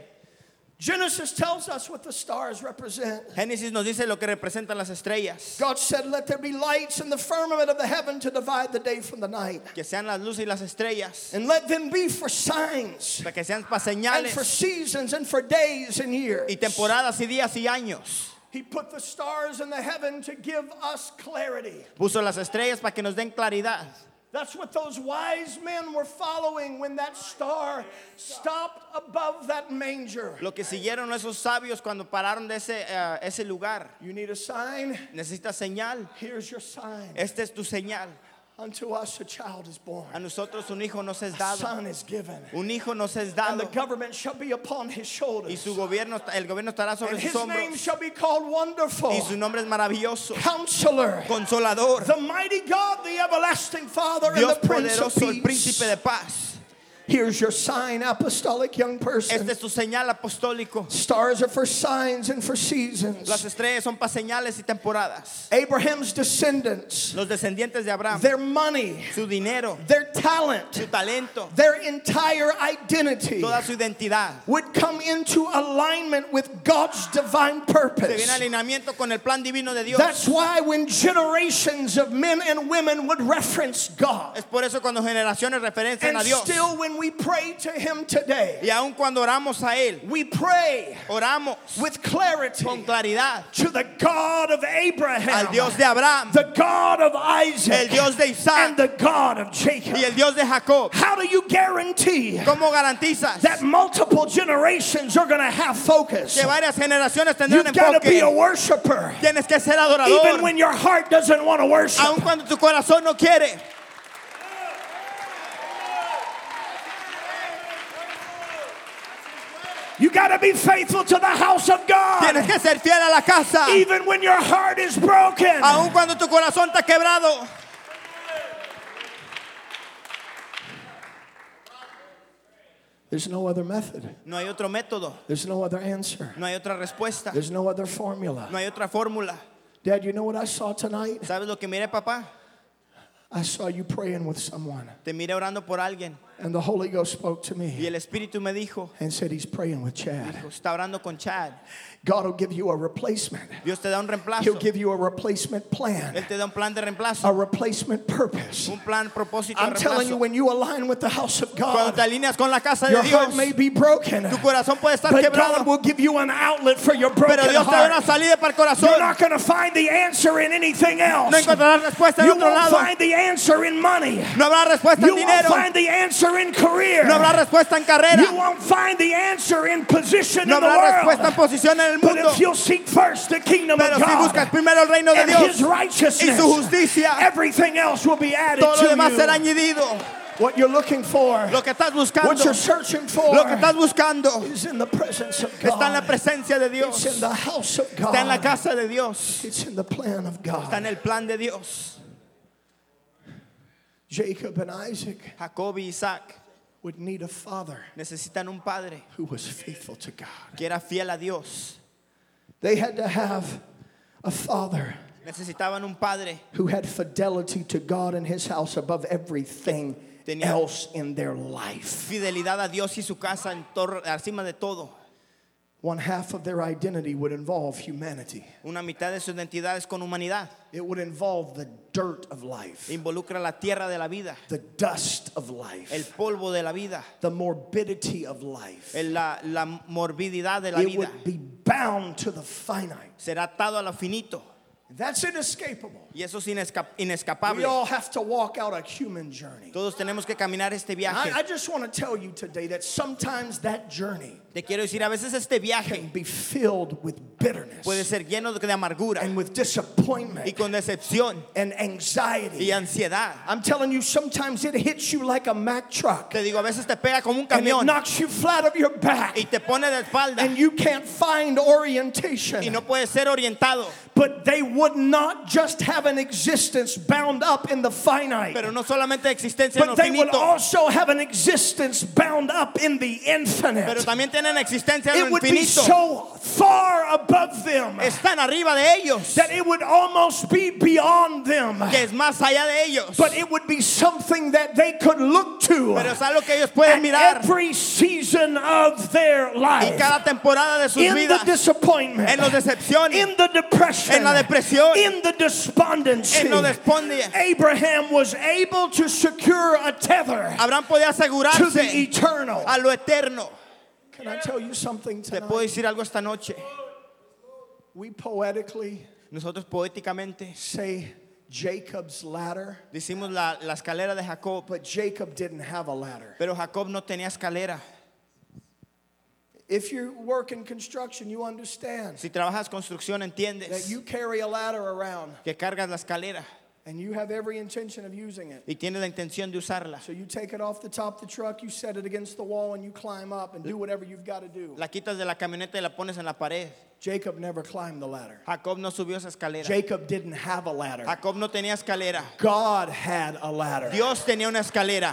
Genesis tells us what the stars represent. Génesis nos dice lo que representan las estrellas. God said, let there be lights in the firmament of the heaven to divide the day from the night. Que sean las luces y las estrellas. And let them be for signs Para que sean para and señales for seasons and for days and years. y temporadas y días y años. He put the stars in the heaven to give us clarity. Puso las estrellas para que nos den claridad. That's what those wise men were following when that star stopped above that manger. Lo que siguieron esos sabios cuando pararon de ese, uh, ese lugar. You need a sign? Necesitas señal. Here's your sign. Esta es tu señal. Unto us a child is born. A nosotros un hijo nos es A dado. son is given. Un hijo nos es And the dado. government shall be upon his Y shoulders. su gobierno, el gobierno estará sobre And sus his name hombros. shall be called Wonderful, Y su nombre es maravilloso. Counselor, Consolador. the mighty God, the everlasting Father, Dios and the Prince of poderoso, el Peace. príncipe de paz. Here's your sign, apostolic young person. Este es tu señal apostólico. Stars are for signs and for seasons. Las estrellas son para señales y temporadas. Abraham's descendants, Los descendientes de Abraham, their money, su dinero, their talent, su talento, their entire identity toda su identidad, would come into alignment with God's divine se viene purpose. alineamiento con el plan divino de Dios. That's why when generations of men and women would reference God, Es por eso cuando generaciones referencian and a Dios. still when we pray to Him today, Y aun cuando oramos a Él, we pray oramos with clarity con claridad to the God of Abraham, al Dios de Abraham, the God of Isaac, el Dios de and Isaac the God of Jacob. y el Dios de Jacob. How do you guarantee ¿Cómo garantizas that multiple generations are going to have focus? que varias generaciones tendrán You've got to be a enfoque? worshiper, Tienes que ser even adorador, when your heart doesn't want to worship. aun cuando tu corazón no quiere. You got to be faithful to the house of Tienes God, que ser fiel a la casa, even when your heart is broken. aun cuando tu corazón está quebrado. There's no other method. No hay otro método, There's no other answer. no hay otra respuesta, There's no other formula. no hay otra fórmula. Dad, you know what I saw tonight? ¿Sabes lo que miré, papá? I saw you praying with someone, Te miré orando por alguien and the Holy Ghost spoke to y me el Espíritu me dijo, and said he's praying with Chad. está orando con Chad. God will give you a replacement. Dios te da un He'll reemplazo. give you a replacement plan, Él te da un plan de a reemplazo, replacement purpose. un plan propósito de I'm telling you, reemplazo. when you align with the house of Cuando God, te alineas con la casa your de heart Dios, may be broken, tu corazón puede estar but quebrado, God will give you an outlet for your broken pero Dios te da una heart. salida para el You're corazón. not going to find the answer in anything else. No encontrarás respuesta en You otro won't lado. find the answer in money. No habrá respuesta You en won't dinero. find the answer in career. No habrá respuesta en You carrera. won't find the answer in position No in the habrá respuesta en world. posición en el But mundo. if you'll seek first the kingdom Pero of si buscas God primero el reino de and Dios His righteousness, y su justicia, everything else will be added todo lo to demás será you. añadido. What you're looking for, Lo que estás what buscando, you're searching for, lo que estás buscando, is in the presence of está en la God. presencia de It's Dios, in the house of está en la God. casa de Dios, It's in the plan of está en God. el plan de Dios. Jacob and Isaac Jacob y Isaac would need a father necesitan un padre who was faithful to God. que era fiel a Dios. They had to have a father Necesitaban un padre who had fidelity to God and His house above everything Tenía- else in their life. fidelidad a Dios y su casa en tor- encima de todo. One half of their identity would involve humanity. Una mitad de su identidad es con humanidad. It would involve the dirt of life, Involucra la tierra de la vida, the dust of el life, polvo de la vida, the morbidity of life. el- la, la morbididad de la It vida. would be bound to the finite. Será atado a lo finito. That's inescapable. Y eso es inesca- We inescapable. all have to walk out a human journey. Todos tenemos que caminar este viaje. I, I just want to tell you today that sometimes that journey Te quiero decir, a veces este can viaje be filled with bitterness puede ser lleno de de amargura and with y disappointment con decepción and y anxiety. ansiedad. I'm telling you, sometimes it hits you like a Mack truck Te digo, a veces te pega como un and it camión knocks you flat of your back y te pone de espalda and you can't find y orientation. no puedes ser orientado. But they would not just have an existence bound up in the finite, Pero no solamente existencia en lo but they would finito, also have an existence bound up in the pero infinite. también tienen existencia en It lo would be infinito. so far above them. están arriba de ellos, That it would almost be beyond them. que es más allá de ellos. But it would be something that they could look to Pero es algo que ellos pueden at mirar every season of their y life. cada temporada de sus In the vidas, disappointment, en los decepciones, in the depression, en la depresión, in the despondency, en lo desponde. Abraham was able to secure a tether Abraham podía to the asegurarse eternal. a lo eterno. Can I tell you something Te tonight? puedo decir algo esta noche. We poetically Nosotros poéticamente say Jacob's ladder, decimos la, la escalera de Jacob, but Jacob didn't have a ladder. pero Jacob no tenía escalera. If you work in construction, you understand Si trabajas construcción, that entiendes you carry a ladder around que cargas la escalera and you have every intention of using it. y tienes la intención de usarla. So you take it off the top of the truck, you set it against the wall, and you climb up and do whatever you've got to do. La quitas de la camioneta y la pones en la pared. Jacob never climbed the ladder. Jacob no subió esa escalera. Jacob didn't have a ladder. Jacob no tenía escalera. God had a ladder. Dios tenía una escalera.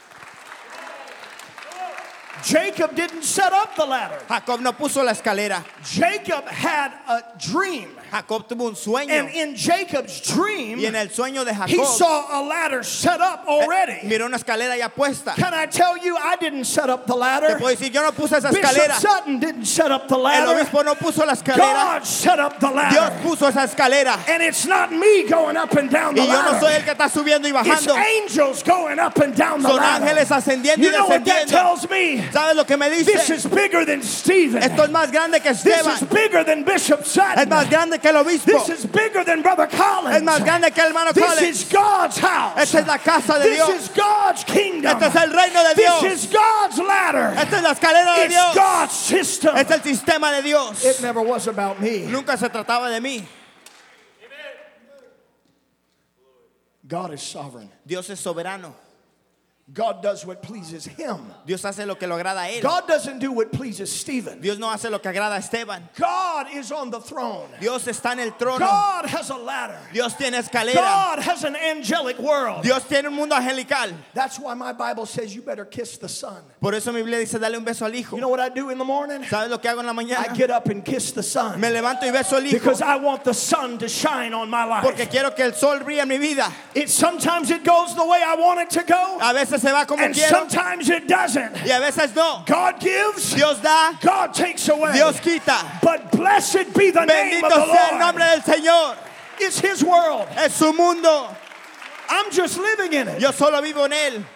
Jacob didn't set up the ladder. Jacob no puso la escalera. Jacob had a dream. Jacob tuvo un sueño. And in Jacob's dream, Y en el sueño de he Jacob saw a ladder set up already. miró una escalera ya puesta. Can I tell you, I didn't set up the Te ladder. puedo decir, yo no puse esa Bishop escalera. Sutton didn't set up the El ladder. obispo no puso la escalera. God set up the Dios ladder. puso esa escalera. And it's not me going up and down the Y yo no soy ladder. el que está subiendo y It's bajando. angels going up and down the Son ladder. ángeles ascendiendo You y know what that descendiendo. tells me? ¿Sabes lo que me dice? This is bigger than Stephen. Esto es más grande que This Esteban. is bigger than Bishop Es Sutton. más grande que el obispo. This is bigger than Brother Collins. Es más grande que el hermano This Collins. is God's house. Esta es la casa de This Dios. is God's kingdom. Este es el reino de This Dios. is God's ladder. Esta es la escalera de It's Dios. God's system. Es el sistema de Dios. It never was about me. Nunca se trataba de mí. God is sovereign. Dios es soberano. God does what pleases him. Dios hace lo que lo agrada a él. God doesn't do what pleases Stephen. Dios no hace lo que agrada a Esteban. God is on the throne. Dios está en el trono. God has a ladder. Dios tiene escalera. God has an angelic world. Dios tiene un mundo angelical. That's why my Bible says you better kiss the sun. Por eso mi Biblia dice dale un beso al hijo. You know what I do in the morning? ¿Sabes lo que hago en la I mañana? get up and kiss the sun Me levanto y beso al hijo. because I want the sun to shine on my life. Porque quiero que el sol brille en mi vida. It sometimes it goes the way I want it to go, A veces se va como and quiero sometimes it doesn't. y a veces no. God gives, Dios da, God takes away. Dios quita. But blessed be the name Bendito of the sea el Lord. nombre del Señor. It's His world. Es su mundo. I'm just living in it. Yo solo vivo en él.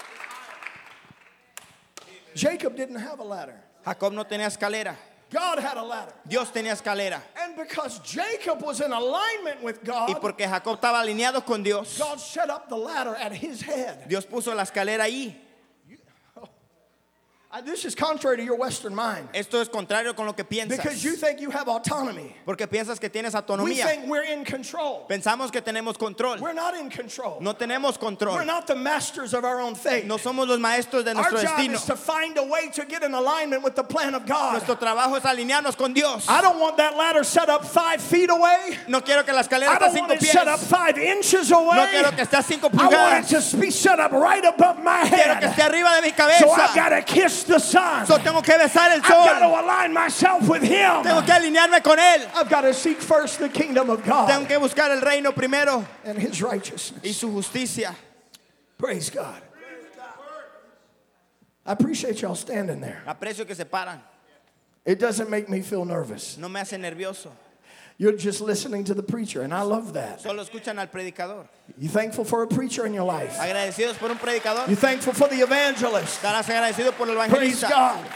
Jacob didn't have a ladder. Jacob no tenía escalera. God had a ladder. Dios tenía escalera. And because Jacob was in alignment with Y God, porque Jacob estaba alineado con Dios, God set up the ladder at his head. Dios puso la escalera ahí. Uh, This is contrary to your Western mind. Esto es contrario con lo que piensas. Because you think you have autonomy. Porque piensas que tienes We autonomía. think we're in control. Pensamos que tenemos control. We're not in control. No tenemos We're control. not the masters of our own fate. No somos los maestros de Our nuestro job destino. is to find a way to get in alignment with the plan of God. Nuestro trabajo es alinearnos con Dios. I don't want that ladder set up five feet away. No quiero que la escalera I esté a don't cinco want it set up pies. five inches away. No quiero que esté a cinco I want pulgadas. it to be set up right above my Quiero que esté head. arriba de mi So I've cabeza. got to kiss the sun. So tengo que besar el I've got sol. to align myself with Him. Tengo que alinearme con él. I've got to seek first the kingdom of Tengo God que buscar el reino primero and His y righteousness. su justicia. Praise God. I appreciate y'all standing there. Aprecio que se paran. It doesn't make me feel nervous. No me hace nervioso. You're just listening to the preacher, and I love that. Solo escuchan al predicador. You thankful for a preacher in your life? Agradecidos por un predicador. You thankful for the evangelist? Estarás agradecido por el Praise evangelista. God.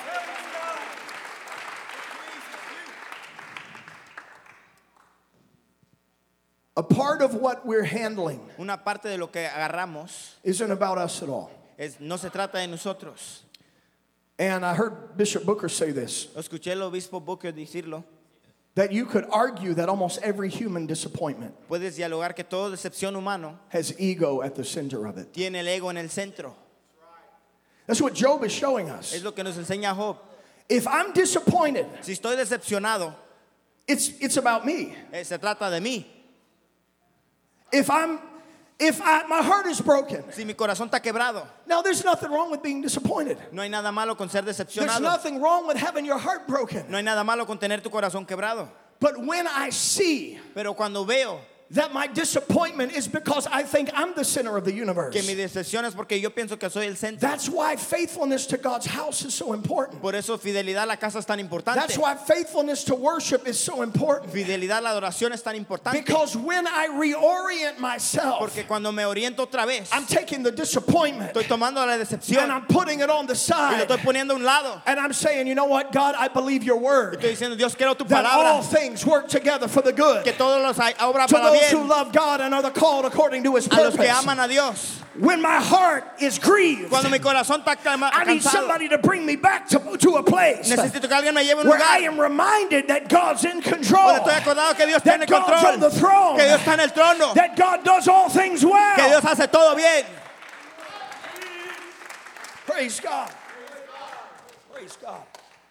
A part of what we're handling Una parte de lo que agarramos isn't about us at all. es, no se trata de nosotros. And I heard Bishop Booker say this, Escuché al obispo Booker decirlo. that you could argue that almost every human disappointment Puedes dialogar que toda decepción humano has ego at the center of it. tiene el ego en el centro. That's what Job is showing Es us. lo que nos enseña Job. If I'm disappointed, Si estoy decepcionado, it's, it's about me. eh, se trata de mí. If I'm If I, my heart is broken, Si mi corazón está quebrado, now there's nothing wrong with being disappointed. no hay nada malo con ser There's decepcionado. nothing wrong with having your heart broken. No hay nada malo con tener tu corazón quebrado. But when I see Pero cuando veo that my disappointment is because I think I'm the center of the universe, que mi decepción es porque yo pienso que soy el centro. that's why faithfulness to God's house is so important. Por eso fidelidad a la casa es tan importante. That's why faithfulness to worship is so important. Fidelidad a la adoración es tan importante. Because when I reorient myself, Porque cuando me oriento otra vez, I'm taking the disappointment estoy tomando la and decepción I'm putting it on the y lo side. estoy poniendo a un lado. And I'm saying, you know what, God, I believe your word. Estoy diciendo, Dios, quiero tu That all palabra. things work together for the good. Que todos los hay- obra To para those who bien love God and are the called according to his a los que purpose. aman a Dios. When my heart is grieved, Cuando mi corazón está cama- I need cansado, somebody to bring me back to, to a place necesito que alguien me lleve a un where I lugar am reminded that God's in control, donde estoy acordado que Dios tiene that God's control, on the throne, que Dios está en el trono, that God does all things que well. Dios hace todo bien. Praise God. Praise God.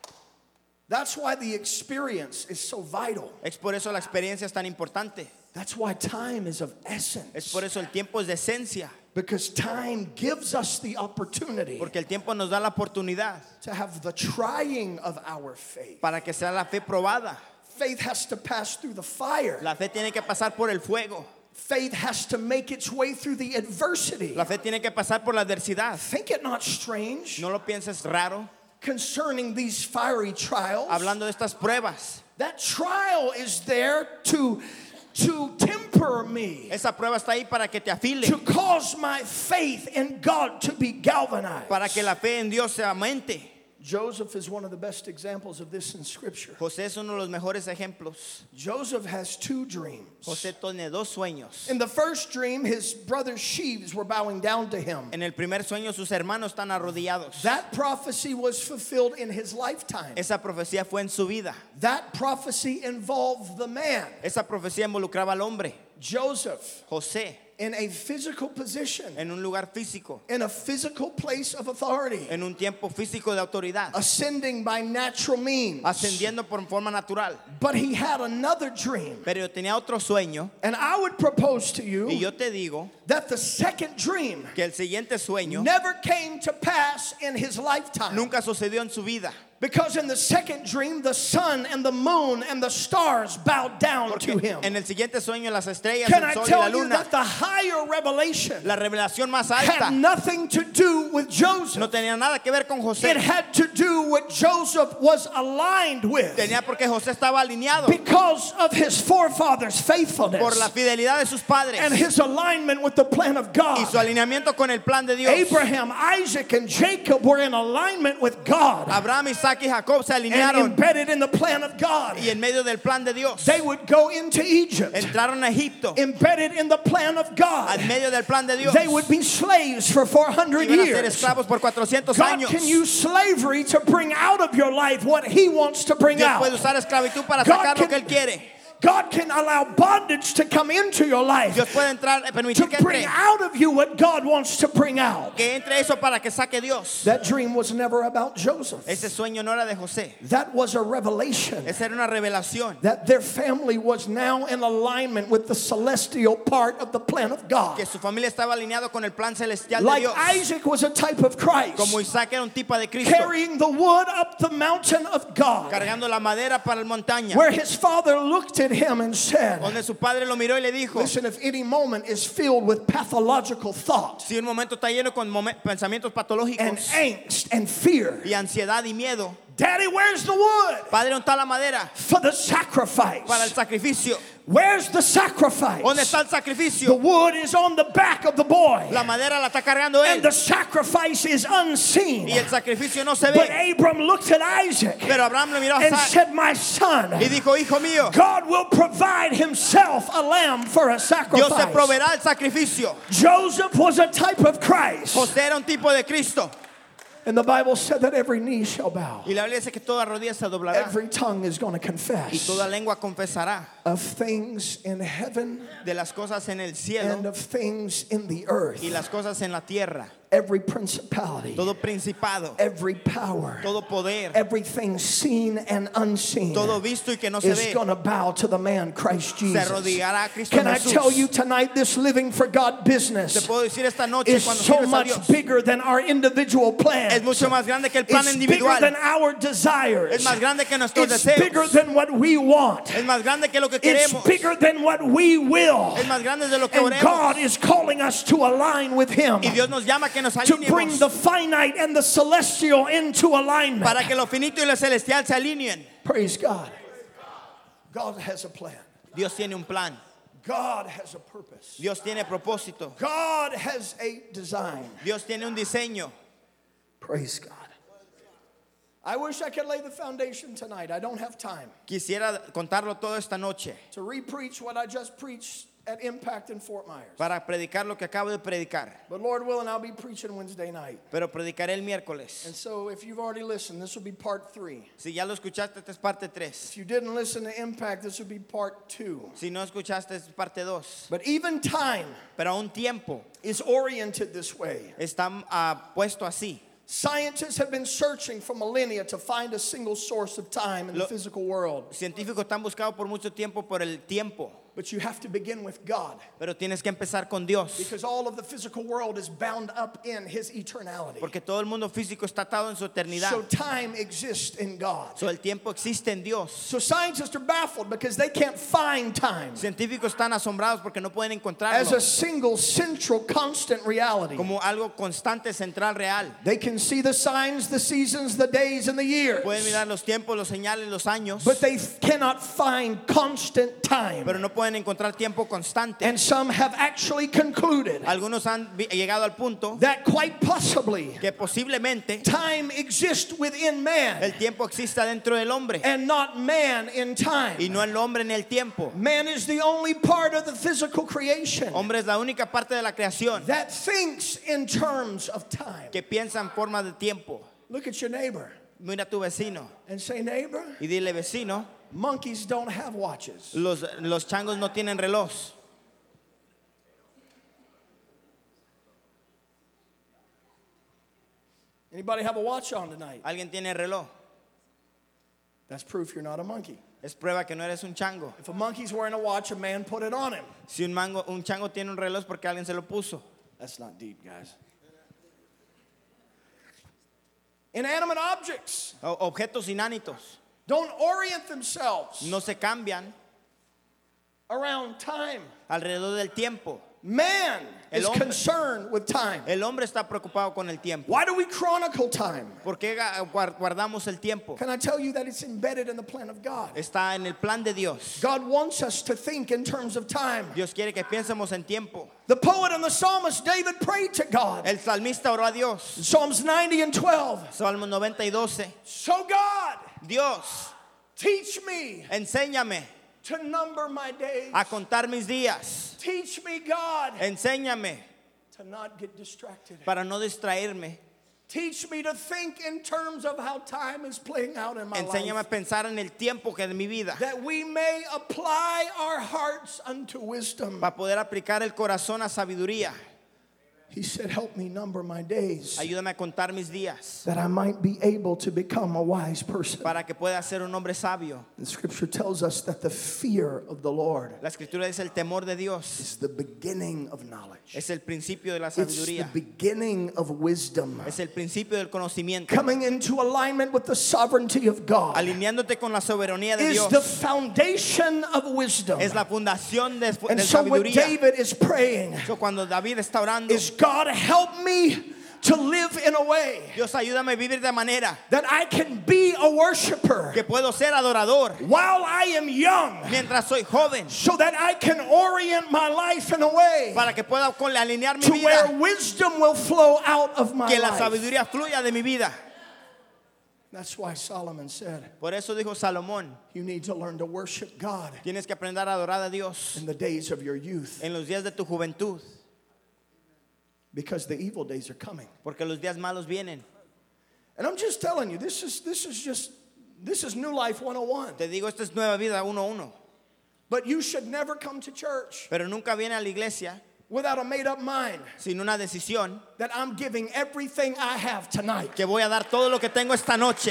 That's why the experience is so vital. Es por eso la experiencia es tan importante. That's why time is of Es essence. por eso el tiempo es de esencia. Because time gives us the opportunity Porque el tiempo nos da la oportunidad to have the trying of our faith. para que sea la fe probada. Faith has to pass through the fire. La fe tiene que pasar por el fuego. Faith has to make its way through the adversity. La fe tiene que pasar por la adversidad. Think it not strange No lo pienses raro. concerning these fiery trials. Hablando de estas pruebas. That trial is there to, to temper me, Esa prueba está ahí para que te afile. to cause my faith in God to be galvanized. Para que la fe en Dios se aumente. Joseph is one of the best examples of this in Scripture. José es uno de los mejores ejemplos. Joseph has two dreams. José tiene dos sueños. In the first dream, his brother's sheaves were bowing down to him. En el primer sueño sus hermanos están arrodillados. That prophecy was fulfilled in his lifetime. Esa profecía fue en su vida. That prophecy involved the man, Esa profecía involucraba al hombre, Joseph, José, in a physical position, en un lugar físico, in a physical place of authority, en un tiempo físico de autoridad, ascending by natural means. ascendiendo por forma natural. But he had another dream. Pero yo tenía otro sueño And I would propose to y you yo te digo that the second dream que el siguiente sueño never came to pass in his lifetime. nunca sucedió en su vida. Because in the second dream, the sun and the moon and the stars bowed down Porque to him. en el siguiente sueño las estrellas, Can el I sol y la tell you luna, that the higher revelation la revelación más had alta, nothing to do with Joseph? no tenía nada que ver con It José. had to do what Joseph was aligned with Tenía porque José estaba alineado because of his forefathers' por faithfulness la fidelidad de sus padres and his alignment with the plan of y God. su alineamiento con el plan de Dios. Abraham, Isaac, and Jacob were in alignment with God Abraham, Isaac y Jacob se and alinearon embedded in the plan of God. y en medio del plan de Dios They would go into Egypt, entraron a Egipto. embedded in the plan of God. En medio del plan de Dios They would be slaves for four hundred iban a ser years. esclavos por cuatrocientos God años. can use slavery to bring out of your life what He wants to bring Dios puede out. usar esclavitud para God sacar lo can- que Él quiere. God can allow bondage to come into your life Dios puede entrar, to permitir que bring entre, out of you what God wants to bring out. que entre eso para que saque Dios. That dream was never about Joseph. Ese sueño no era de José, That was a revelation esa era una revelación. that their family was now in alignment with the celestial part of the plan of God. Que su familia estaba alineado con el plan celestial de Like Dios. Isaac was a type of Christ, Como Isaac era un tipo de Cristo, carrying the wood up the mountain of God, cargando la madera para la montaña, where his father looked at him and said, donde su padre lo miró y le dijo, listen, if any moment is filled with pathological thought si un momento está lleno con momen- pensamientos and patológicos angst and fear, y ansiedad y miedo, Daddy, where's the wood Padre, ¿dónde está la madera for the sacrifice? para el sacrificio? Where's the sacrifice? ¿Dónde está el The sacrificio? wood is on the back of the boy, La madera la está cargando and él the sacrifice is unseen. y el sacrificio no se But ve. Abram looked at Isaac Pero Abraham le miró a and Isaac said, my son, y dijo, hijo mío, God will provide himself a lamb for a Dios te sacrifice. proveerá el sacrificio. Joseph was a type of Christ. José era un tipo de Cristo. And the Bible said that every knee shall bow. Y la Biblia dice que toda rodilla se doblará Every tongue is going to y confess toda lengua confesará of things in heaven de las cosas en el and cielo of things in the earth. y las cosas en la tierra. every principality, todo principado, every power, todo poder, everything seen and unseen todo visto y que no se is ve, going to bow to the man Christ se Jesus. arrodillará a Cristo Can I Jesús. tell you tonight, this living for God Te business puedo decir esta noche is cuando so sirves a much Dios, bigger than our individual plans. es mucho más grande que el plan It's bigger individual, than our desires. es más grande que nuestros It's deseos, bigger than what we want. es más grande que lo que It's queremos, bigger than what we will. es más grande de lo que And oremos. God is calling us to align with Him, Y Dios nos llama a que nos to bring alineemos the finite and the celestial into alignment. para que lo finito y lo celestial se alineen. Praise God. God has a plan. Dios tiene un plan, God has a purpose. Dios tiene propósito, God has a design. Dios tiene un diseño. Praise God. I wish I could lay the foundation tonight. I don't have time Quisiera contarlo todo esta noche to re-preach what I just preached at Impact in Fort Myers. para predicar lo que acabo de predicar, But Lord willing, I'll be preaching Wednesday night. pero predicaré el miércoles. And so if you've already listened, this will be part three. Si ya lo escuchaste, esta es parte tres. If you didn't listen to Impact, this will be part two. Si no escuchaste, esta es parte dos. But even time Pero a un tiempo is oriented this way. está uh, puesto así. Scientists have been searching for millennia to find a single source of time in the Lo- physical world. Científicos están buscados por mucho tiempo por el tiempo, But you have to begin with God, pero tienes que empezar con Dios, because all of the physical world is bound up in His eternality. porque todo el mundo físico está atado en su eternidad. So time exists in God. So, el tiempo existe en Dios. So scientists are baffled because they can't find time Científicos están asombrados porque no pueden as encontrarlo a single central constant reality. como algo constante, central, real. They can see the signs, the seasons, the days, and the years, Pueden mirar los tiempos, los señales, los años, but they cannot find constant time. pero no pueden encontrar tiempo constante. And some have actually concluded Algunos han vi- llegado al punto that quite possibly que posiblemente time exists within man el tiempo exista dentro del hombre and not man in y time. no el hombre en el tiempo. Man is the only part of the physical creation Hombre es la única parte de la creación that thinks in terms of time. que piensa en forma de tiempo. Look at your neighbor Mira a tu vecino and say, neighbor, y dile, vecino, monkeys don't have watches. los, los changos no tienen reloj. Anybody have a watch on tonight? ¿Alguien tiene reloj? That's proof you're not a monkey. Es prueba que no eres un chango. If a monkey's wearing a watch, a man put it on him. Si un, mango, un chango tiene un reloj porque alguien se lo puso. That's not deep, guys. Inanimate objects O- objetos inánitos don't orient themselves no se cambian around time. alrededor del tiempo. Man El is hombre- concerned with time. El hombre está preocupado con el tiempo. Why do we chronicle time? ¿Por qué ga- guar- guardamos el tiempo? Can I tell you that it's embedded in the plan of God? Está en el plan de Dios. God wants us to think in terms of time. Dios quiere que pensemos en tiempo. The poet and the psalmist David prayed to God. El salmista oró a Dios. Psalms ninety and twelve. Salmo noventa y doce. So God, Dios, teach me enséñame to number my days. a contar mis días. Teach me, God, Enséñame to not get distracted. para no distraerme. Teach me to think in terms of how time is playing out in my Enséñame life, a pensar en el tiempo que es mi vida. that we may apply our hearts unto wisdom. Para poder aplicar el corazón a sabiduría. He said, help me number my days, Ayúdame a contar mis días. that I might be able to become a wise person. Para que pueda ser un hombre sabio. The scripture tells us that the fear of the Lord La escritura dice el temor de Dios is the beginning of knowledge. es el principio de la It's the sabiduría. beginning of wisdom. Es el principio del conocimiento. Coming into alignment with the sovereignty of God Alineándote con la soberanía de is Dios the foundation of wisdom. es la fundación de, And de so what sabiduría. David is praying So, cuando David está orando, is, God, help me to live in a way Dios, ayúdame a vivir de manera that I can be a worshiper que puedo ser adorador while I am young, mientras soy joven, so that I can orient my life in a way para que pueda con- alinear mi to where vida, wisdom will flow out of my que la life. sabiduría fluya de mi vida. That's why Solomon said, Por eso dijo Salomón, you need to learn to worship God tienes que aprender a adorar a Dios in the days of your youth, en los días de tu juventud, because the evil days are coming. porque los días malos vienen. And I'm just telling you, this is this is just this is New Life one oh one. Te digo, esta es nueva vida uno a uno, But you should never come to church pero nunca viene a la iglesia without a made-up mind sin una decisión, that I'm giving everything I have tonight. que voy a dar todo lo que tengo esta noche.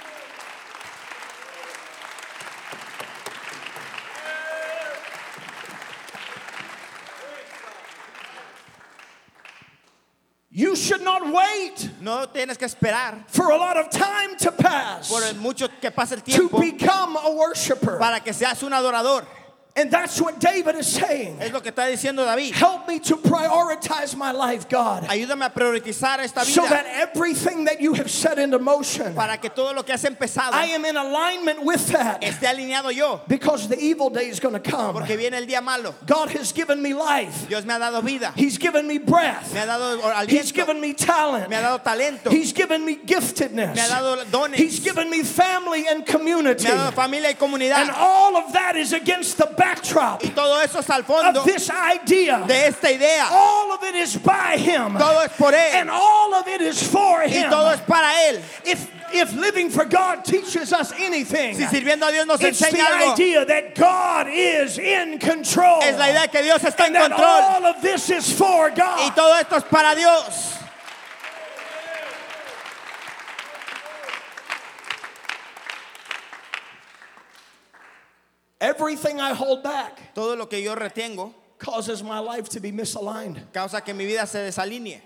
You should not wait No tienes que esperar for a lot of time to pass por el mucho que pasa el to tiempo become a worshiper. para que seas un adorador. And that's what David is saying. Es lo que está diciendo David. Help me to prioritize my life, God, Ayúdame a priorizar esta so that vida everything that you have set into motion, para que todo lo que has empezado I am in alignment with that, esté alineado yo, because the evil day is going to come. porque viene el día malo. God has given me life. Dios me ha dado vida, He's given me breath. me ha dado He's aliento, given me talent. me ha dado talento, He's given me giftedness. me ha dado dones, He's given me family and community. me ha dado familia y And comunidad. all of that is against the backdrop Y todo eso es al fondo of this idea. de esta idea. All of it is by Him. Todo es por Él And all of it is for y Him. todo es para Él. If, if living for God teaches us anything, Si sirviendo a Dios nos it's the enseña algo, idea that God is in control. es la idea que Dios está And en that control. all of this is for Y God. todo esto es para Dios. Everything I hold back Todo lo que yo retengo causes my life to be misaligned. causa que mi vida se desalinee.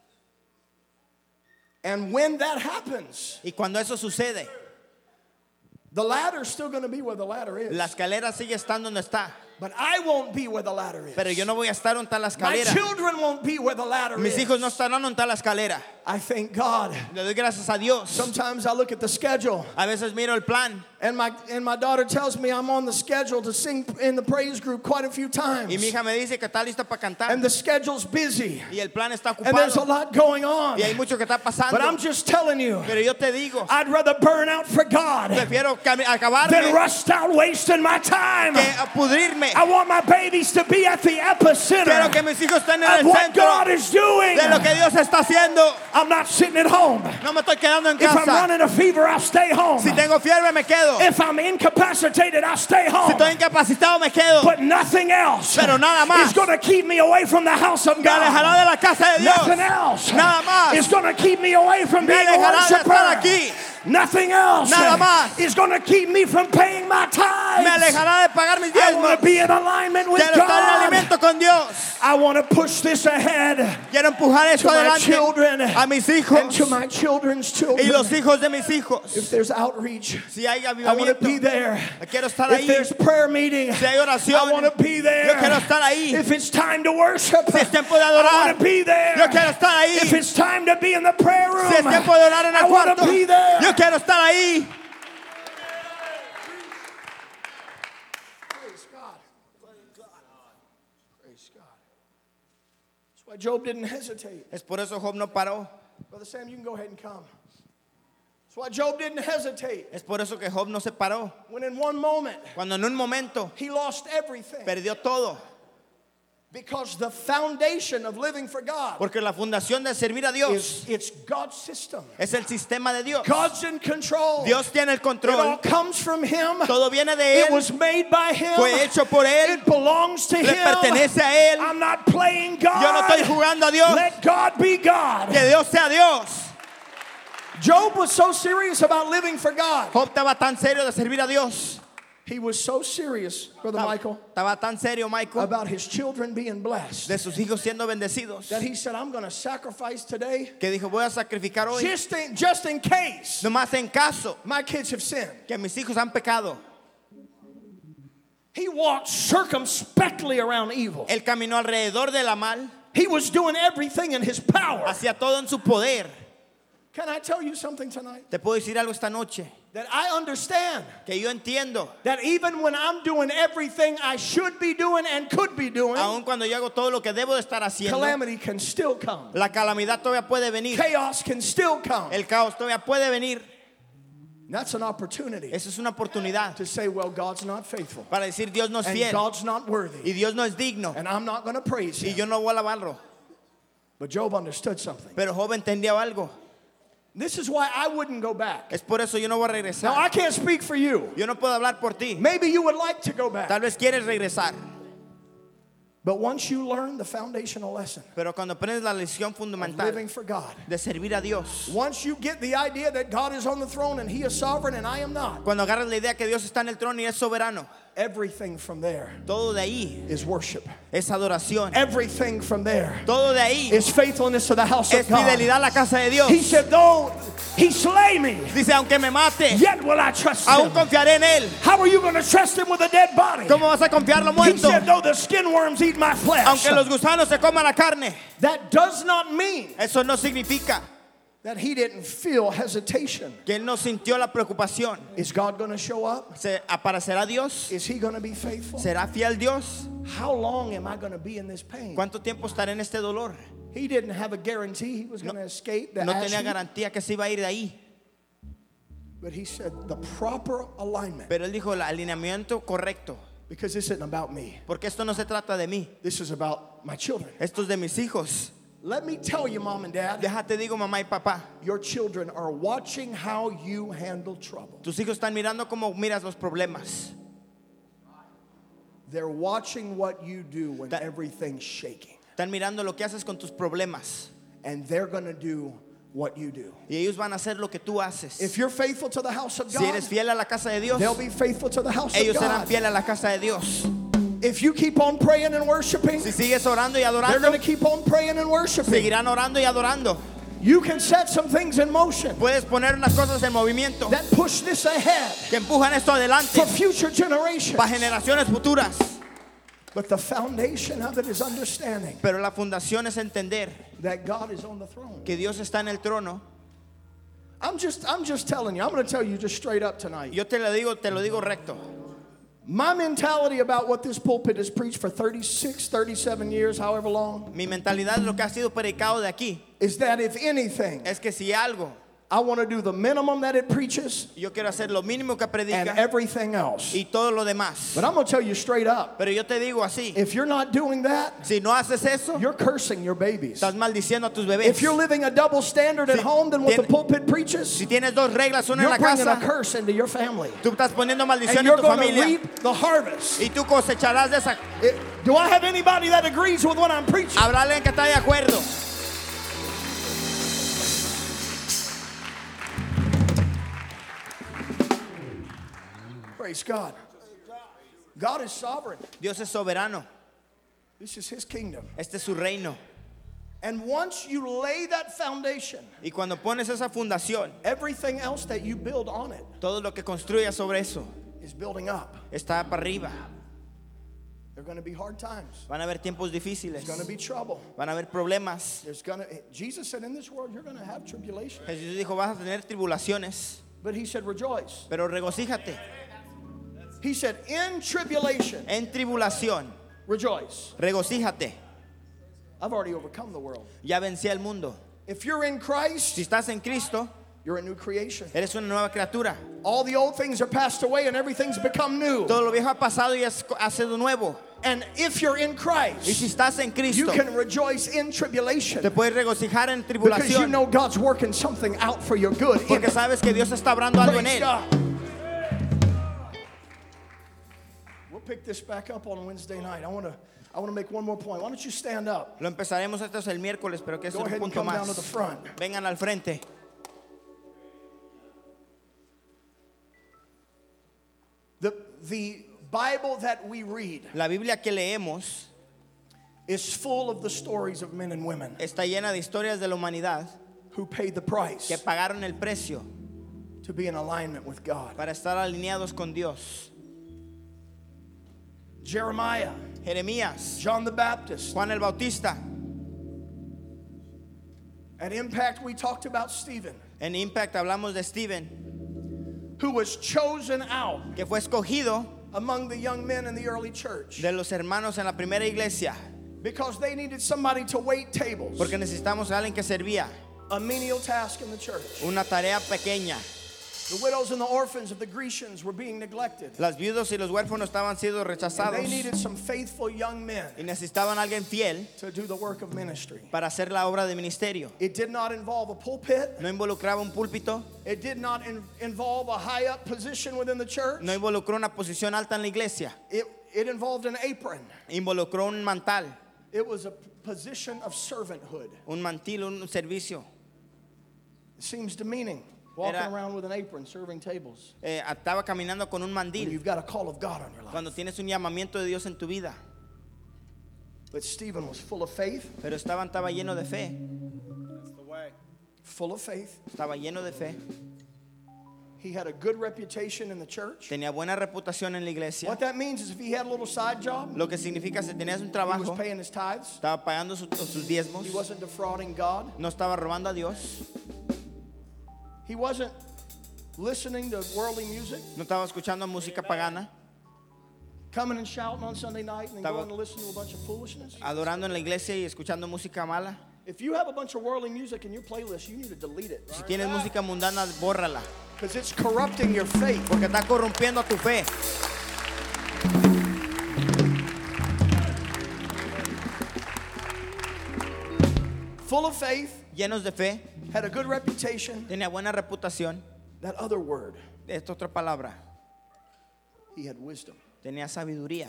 And when that happens, Y cuando eso sucede, the ladder's still going to be where the ladder is. la escalera sigue estando donde está, But I won't be where the ladder is. pero yo no voy a estar donde está la My escalera. children won't be where the ladder Mis is. hijos no estarán donde está la escalera. I thank God. Le doy gracias a Dios. Sometimes I look at the schedule, A veces miro el plan and my and my daughter tells me I'm on the schedule to sing in the praise group quite a few times. y mi hija me dice que está lista para cantar And the schedule's busy. y el plan está And there's a ocupado lot going on. y hay mucho que está pasando. But I'm just telling you, Pero yo te digo, I'd rather burn out for God prefiero cami- than acabarme rust out wasting my time. que a pudrirme. I want my babies to be at the epicenter Quiero que mis hijos estén en of el what centro God is doing. de lo que Dios está haciendo. I'm not sitting at home. No me estoy quedando en If I'm casa. running a fever, I'll stay home. Si tengo fiebre me quedo. If I'm incapacitated, I'll stay Si home. estoy incapacitado me quedo. But nothing else Pero nada más is going to keep me away from the house of Me God. alejará de la casa de Dios. Nothing else Nada más. is going to keep me away from Me being a alejará de estar worshiper. aquí. Nothing else Nada más. is going to keep me from paying my Me tithes. alejará de pagar mis I want diezmos. to be in alignment with Quiero estar en God. alimento con Dios. I want to push this ahead Quiero empujar esto to my adelante children a mis and hijos to my children's y children. los hijos de mis hijos. If there's outreach, Si hay I want to be avivamiento, there. quiero estar If ahí. there's prayer meeting, Si hay oración, I want to be there. yo quiero estar ahí. If it's time to worship, Si es tiempo de I adorar, want to be there. yo quiero estar ahí. If it's time to be in the prayer room, Si es tiempo de orar en I el want cuarto, to be there. yo quiero estar ahí. Praise God. Praise God. That's why Job didn't hesitate. Es por eso Job no paró. Brother Sam, you can go ahead and come. That's why Job didn't hesitate. Es por eso que Job no se paró. When in one moment Cuando en un momento he lost everything. perdió todo. Because the foundation of living for God Porque la fundación de servir a Dios is it's God's system. es el sistema de Dios. God's in control. Dios tiene el It all control. comes from Him. Todo viene de It Él. was made by Him. Fue hecho por Él. It belongs to Le Him. pertenece a Él. I'm not playing God. Yo no estoy jugando a Dios. Let God be God. Que Dios sea Dios. Job was so serious about living for God. Job estaba tan serio de servir a Dios. He was so serious, Brother Michael, Estaba tan serio, Michael, about his children being blessed de sus hijos siendo bendecidos, that he said, I'm going to sacrifice today que dijo, voy a sacrificar hoy, just in, just in case nomás en caso my kids have sinned. que mis hijos han pecado. He walked circumspectly around evil. Él caminó alrededor de la mal, He was doing everything in his power. hacía todo en su poder. Can I tell you something tonight? Te puedo decir algo esta noche, That I understand que yo entiendo, that even when I'm doing everything I should be doing and could be doing, aun cuando yo hago todo lo que debo de estar haciendo, calamity can still come. la calamidad todavía puede venir, Chaos can still come. el caos todavía puede venir. That's an opportunity Esa es una oportunidad to say, well, God's not faithful. para decir Dios no es And fiel God's not y worthy. Dios no es digno And I'm not going to praise y Him. yo no voy a alabarlo. But Job understood something. Pero Job entendía algo. This is why I wouldn't go back. Es por eso yo no voy a Now, regresar. I can't speak for you. Yo no puedo hablar por ti. Maybe you would like to go back. Tal vez quieres regresar. But once you learn the foundational lesson Pero cuando aprendes la lección of fundamental living for God, de servir a Dios, once you get the idea that God is on the throne and He is sovereign and I am not, cuando agarras la idea que Dios está en el trono y es soberano, everything from there todo de ahí is worship. es adoración. Everything from there Todo de ahí is faithfulness to the house es of God. fidelidad a la casa de Dios. He said, though He slay me, Dice, aunque me mate, yet will I trust aún Him. confiaré en Él. How are you going to trust Him with a dead body? ¿Cómo vas a confiarlo He muerto? said, though the skin worms eat my flesh. Aunque los gusanos se coman la carne. That does not mean Eso no significa that He didn't feel hesitation. que Él no sintió la preocupación. Is God going to show up? ¿Se aparecerá Dios? Is He going to be faithful? ¿Será fiel Dios? How long am I going to be in this pain? ¿Cuánto tiempo estaré en este dolor? He didn't have a guarantee He was going to escape the No ash tenía heap, garantía que se iba a ir de ahí. but He said the proper alignment, Pero Él dijo el alineamiento correcto. because this isn't about me. Porque esto no se trata de mí. This is about my children. Esto es de mis hijos. Let me tell you, Mom and Dad, Déjate digo, mamá y papá. your children are watching how you handle trouble. Tus hijos están mirando cómo miras los problemas. They're watching what you do when That- everything's shaking. Están mirando lo que haces con tus problemas. And they're going to do what you do. Y ellos van a hacer lo que tú haces. If you're faithful to the house of Si God, eres fiel a la casa de Dios, they'll be faithful to the house of ellos serán God. fieles a la casa de Dios. If you keep on praying and worshiping, Si sigues orando y they're adorando, going to keep on praying and worshiping. seguirán orando y adorando. You can set some things in motion Puedes poner unas cosas en movimiento that push this ahead que empujan esto adelante for future generations. para generaciones futuras. But the foundation of it is understanding Pero la fundación es entender that God is on the throne. que Dios está en el trono. I'm just I'm just telling you. I'm going to tell you just straight up tonight. Yo te lo digo, te lo digo recto. My mentality about what this pulpit has preached for thirty-six, thirty-seven years, however long, Mi mentalidad, lo que ha sido predicado de aquí, is that if anything, es que si algo, I want to do the minimum that it preaches yo quiero hacer lo mínimo que and predica everything else. y todo lo demás. But I'm going to tell you straight up, Pero yo te digo así, if you're not doing that, si no haces eso, you're cursing your babies. estás maldiciendo a tus bebés. If you're living a double standard at Si home than what the tiene- pulpit preaches, Si tienes dos reglas, una en you're la bringing a casa, curse into your family. tú estás poniendo And maldición you're en tu going to familia reap the harvest. y tú cosecharás de esa. It- do I have anybody that agrees with what I'm preaching? Habrá alguien que está de acuerdo. Praise God. God is sovereign. Dios es soberano. This is His kingdom. Este es su reino. And once you lay that foundation, Y cuando pones esa fundación, everything else that you build on it todo lo que construyas sobre eso is building up. está para arriba. There are going to be hard times. Van a haber tiempos difíciles. There's going to be trouble. Van a haber problemas. There's going to Jesus said in this world you're going to have tribulation. Jesús dijo, vas a tener tribulaciones, But He said rejoice. pero regocíjate. He said in tribulation En tribulación, rejoice. regocíjate. I've already overcome the world. Ya vencí al mundo. If you're in Christ, Si estás en Cristo, you're a new creation. eres una nueva criatura. All the old things are passed away and everything's become new. Todo lo viejo ha pasado y es- ha sido nuevo. And if you're in Y Christ, si estás en you Cristo, can rejoice in tribulation te puedes regocijar en because you tribulación. know God's working something out for your good. in Porque it. sabes que Dios está obrando algo en Praise él. God. We'll pick this back up on Wednesday night. I want to I want to make one more point. Why don't you stand up? Lo empezaremos esto es el miércoles, pero que es Go un ahead and punto come down to más. the front. Vengan al frente. The the Bible that we read La Biblia que leemos is full of the stories of men and women está llena de historias de la humanidad who paid the price que pagaron el precio to be in alignment with God. para estar alineados con Dios. Jeremiah, Jeremías, John the Baptist. Juan el Bautista. At Impact, we talked about Stephen, En Impact hablamos de Stephen, who was chosen out que fue escogido among the young men in the early church de los hermanos en la primera iglesia, because they needed somebody to wait tables, porque necesitamos a alguien que servía a menial task in the church. una tarea pequeña. The widows and the orphans of the Grecians were being neglected. Las viudas y los huérfanos estaban siendo And rechazados they needed some faithful young men y necesitaban a alguien fiel to do the work of ministry. para hacer la obra de ministerio. It did not involve a pulpit. No involucraba un púlpito, It did not in, involve a high up position within the church. no involucró una posición alta en la iglesia, It, it involved an apron. involucró un mantal, It was a position of servanthood. un mantil, un servicio. It seems demeaning, walking Era- around with an apron, serving tables. Eh, estaba caminando con un When mandil you've got a call of God on your life. cuando tienes un llamamiento de Dios en tu vida. But Stephen was full of faith, Pero estaban, estaba lleno de fe, full of faith. estaba lleno de fe, He had a good reputation in the church. tenía buena reputación en la iglesia. What that means is if he had a little side job, Lo que significa si tenías un he was trabajo, paying his tithes. estaba pagando sus, sus diezmos, He wasn't defrauding God. no estaba robando a Dios, He wasn't listening to worldly music, no estaba escuchando música pagana, coming and shouting on Sunday night and then Estaba- going to listen to a bunch of foolishness. adorando en la iglesia y escuchando música mala. If you have a bunch of worldly music in your playlist, you need to delete it. Si tienes música mundana, bórrala, Because it's corrupting your faith. porque está corrompiendo tu fe. Full of faith, Llenos de fe, had a good reputation. tenía buena reputación. That other word, Esta otra palabra, he had wisdom. tenía sabiduría,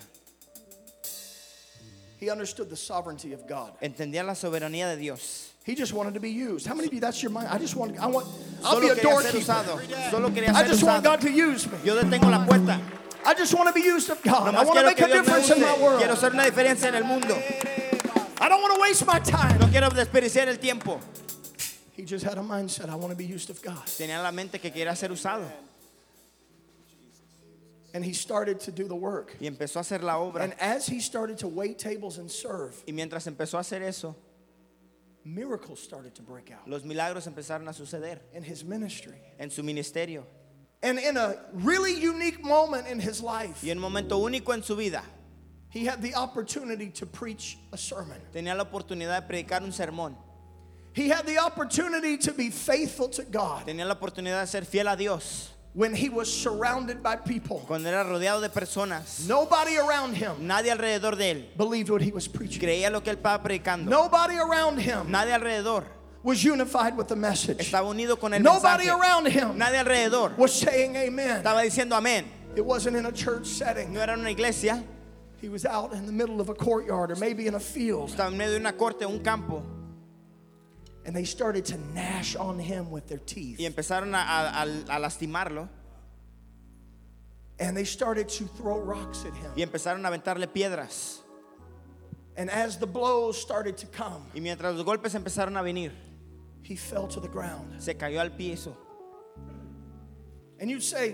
He understood the sovereignty of God. entendía la soberanía de Dios. He just wanted to be used. How many of you, that's your mind? I just want, I want, I'll be Solo a quería ser doorkeeper. usado, solo quería I ser just want usado. God to use me. Yo detengo la puerta. I just want to be used of God. I Nomás want to quiero make que a Dios me difference in my use. world. Quiero hacer una diferencia en el mundo. I don't want to waste my time. No quiero desperdiciar el tiempo. He just had a mindset, I want to be used of God. Tenía en la mente que quería ser usado And he started to do the work. y empezó a hacer la obra. And as he started to wait tables and serve, Y mientras empezó a hacer eso, miracles started to break out los milagros empezaron a suceder in his ministry. en su ministerio. And in a really unique moment in his life, Y en un momento único en su vida, he had the opportunity to preach a sermon. tenía la oportunidad de predicar un sermón. He had the opportunity to be faithful to God Tenía la oportunidad de ser fiel a Dios when he was surrounded by people. cuando era rodeado de personas. Nobody around him Nadie alrededor de él believed what he was preaching. creía lo que él estaba predicando. Nobody around him Nadie alrededor was unified with the message. estaba unido con el Nobody mensaje. around him Nadie alrededor was saying amen. estaba diciendo amén. It wasn't in a church setting. No era una iglesia, He was out in the middle of a courtyard or maybe in a field. estaba en medio de una corte, un campo, And they started to gnash on him with their y teeth. empezaron a, a- a- a lastimarlo And they started to throw rocks at y him. empezaron a aventarle piedras. And as the blows started to come, Y mientras los golpes empezaron a venir, he fell to the ground. se cayó al piso. And you'd say,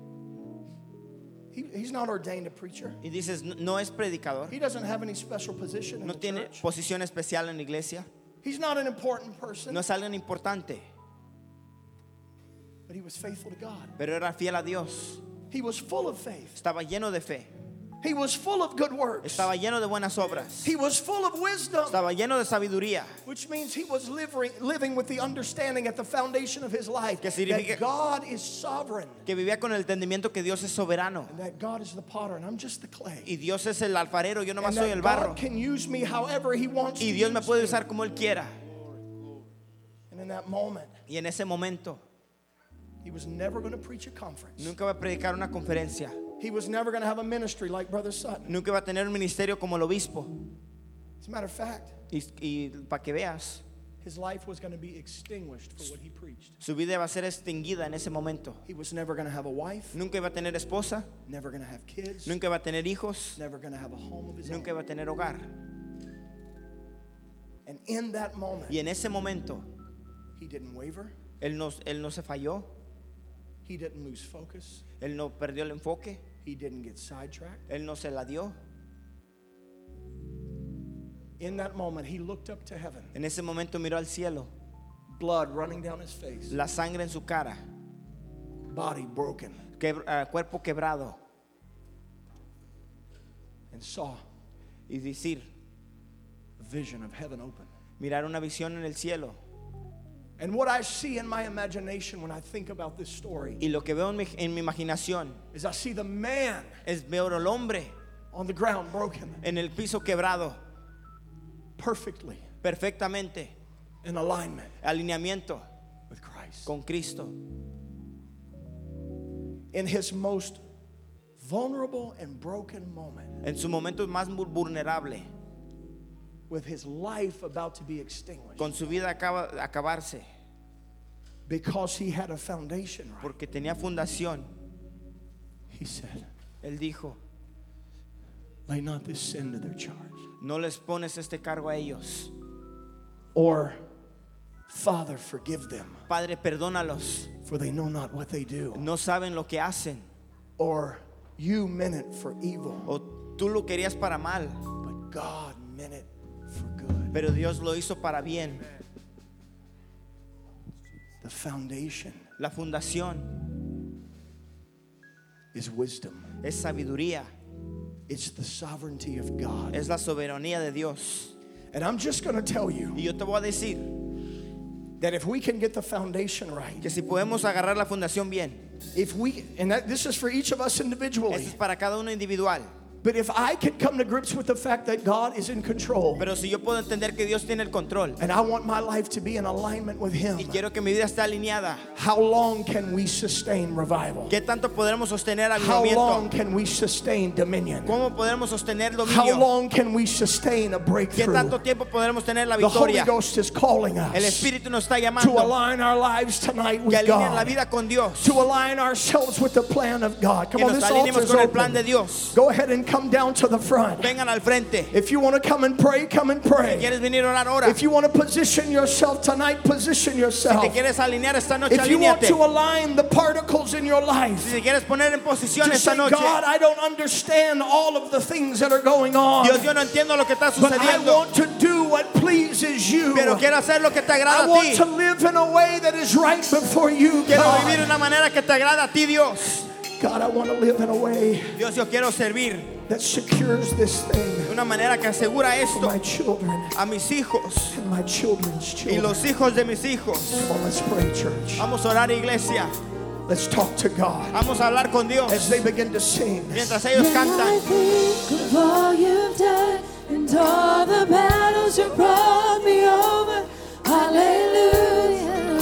he, he's not ordained a preacher. Y dices, no, no es predicador, He doesn't have any special position in no the tiene church. posición especial en la iglesia, He's not an important person. no es alguien importante, But he was faithful to God. pero era fiel a Dios. He was full of faith. Estaba lleno de fe, He was full of good works. estaba lleno de buenas obras, He was full of wisdom. estaba lleno de sabiduría, Which means he was living, living with the understanding at the foundation of his life Que significa- that God is sovereign que vivía con el entendimiento que Dios es soberano and that God is the potter and I'm just the clay. y Dios es el alfarero, yo nomás And soy that el barro God can use me however he wants y to Dios me use puede me. usar como Él quiera. And in that moment, Y en ese momento he was never going to preach a conference. nunca va a predicar una conferencia, He was never going to have a ministry like Brother Sutton. nunca va a tener un ministerio como el obispo. As a matter of fact, Y, y para que veas, his life was going to be extinguished for what he preached. su vida va a ser extinguida en ese momento. He was never going to have a wife, Nunca iba a tener esposa, never going to have kids, nunca iba a tener hijos, never going to have a home of his nunca own. iba a tener hogar. And in that moment, Y en ese momento, he didn't waver. él no, él no se falló, He didn't lose focus. él no perdió el enfoque, He didn't get sidetracked. él no se la dio. In that moment, he looked up to heaven, En ese momento miró al cielo, blood running down his face, la sangre en su cara, body broken, quebr- ah, cuerpo quebrado, and saw y decir, a vision of heaven open. mirar una visión en el cielo, And what I see in my imagination when I think about this story Y lo que veo en mi, en mi imaginación is I see the man es ver al hombre on the ground broken, en el piso quebrado, perfectly perfectamente, in alignment alineamiento with Christ. con Cristo. In his most vulnerable and broken moment, En su momento más mu- vulnerable, with his life about to be extinguished, con su vida acaba, acabarse, because he had a foundation right, porque tenía fundación, he said, él dijo, lay not this sin to their charge. no les pones este cargo a ellos. Or, Father, forgive them, Padre, perdónalos, for they know not what they do. no saben lo que hacen. Or, you meant it for evil, O tú lo querías para mal, but God meant it for good. pero Dios lo hizo para bien. The foundation La fundación is wisdom. es sabiduría, It's the sovereignty of God. es la soberanía de Dios. And I'm just going to tell you Y yo te voy a decir that if we can get the foundation right, que si podemos agarrar la fundación bien, if we, and that, this is for each of us individually, esto es para cada uno individual. but if I could come to grips with the fact that God is in control, Pero si yo puedo entender que Dios tiene el control and I want my life to be in alignment with Him, y quiero que mi vida esté alineada, how long can we sustain revival? ¿qué tanto podremos sostener How long avivamiento? can we sustain dominion? ¿Cómo podremos sostener How dominio? long can we sustain a ¿Qué breakthrough? tanto tiempo podremos tener la The Holy victoria? Ghost is calling El us Espíritu nos está to llamando align our lives tonight que with alineen la God, vida con Dios, to align ourselves with the plan of God. Come que on, nos this alineemos altar's con el plan de open. Dios. Go ahead and come down to the front. Vengan al frente. If you want to come and pray, come and pray. ¿Quieres venir a orar ahora? If you want to position yourself tonight, position Si yourself. te quieres alinear esta noche, If you want alíñate. to align the particles in your life, Si te quieres poner en posición to esta say, noche, God, I don't understand all of the things that are going on, Dios, yo no entiendo lo que está but I sucediendo, want to do what pleases you. pero quiero hacer lo que te I agrada a want ti. to live in a way that is right before you, Quiero vivir de God. una manera que te agrada a ti, Dios. God, I want to live in a way Dios, yo quiero servir that secures this thing de una manera que asegura for esto my children a mis hijos and my children's y children. los hijos de mis hijos. Come on, let's pray, church. Vamos a orar, iglesia. Let's talk to God Vamos a hablar con Dios as they begin to sing. mientras ellos When I cantan. think of all you've done and all the battles you brought me over, hallelujah.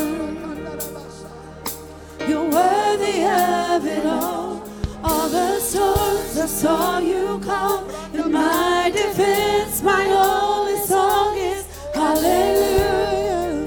You're worthy of it all. All the storms I saw you calm. In my defense, my only song is hallelujah.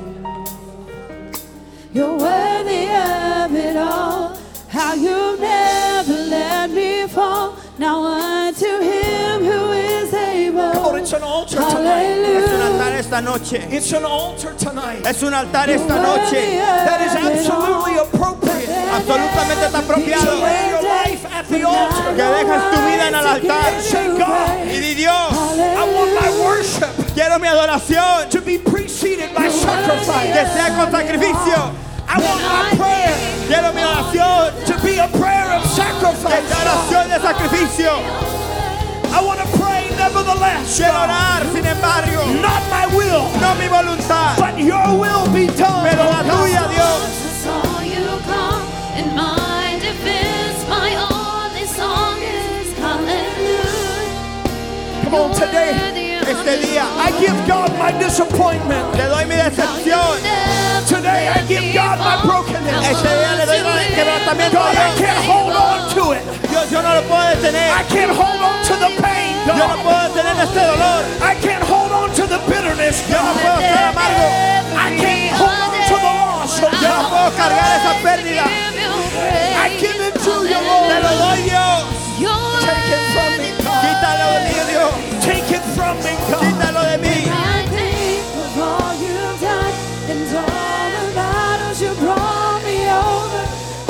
You're worthy of it all. How you never let me fall. Now unto Him who is able. Come on, it's an altar tonight. Es un Hallelujah. altar esta noche. It's an altar tonight. Es un altar esta noche. That is absolutely appropriate. Absolutamente está To apropiado. lay your life at the altar. Que dejes tu vida en el altar. Say, God, Y di, Dios, I want my worship quiero mi adoración to be preceded by que sacrifice. sea con sacrificio. I want my prayer Quiero mi oración to be a prayer of que sacrifice. sea oración de sacrificio. I want to pray nevertheless, Quiero God, orar, sin embargo, not my will, no mi voluntad, but your will be done. pero la tuya, Dios. I saw you come in my defense. My only song is hallelujah. Come on, today, Este día I give God my disappointment. le doy mi decepción. Today, I give God my brokenness. Este día le doy mi quebrantamiento God, a I can't Dios. hold on to it. Dios, yo no lo puedo detener. I can't hold on to the pain, Yo no God. puedo detener este dolor. I can't hold on to the bitterness, Yo no God. puedo estar amargo. I can't hold on to the loss, oh Yo no God. puedo cargar esa pérdida. I give it to you, Te Lord. lo doy, Dios. Take it from me, God. Quítalo de mí, Dios. Take it from me, God. Quítalo de mí. I think of all you've done and all the battles you brought me over.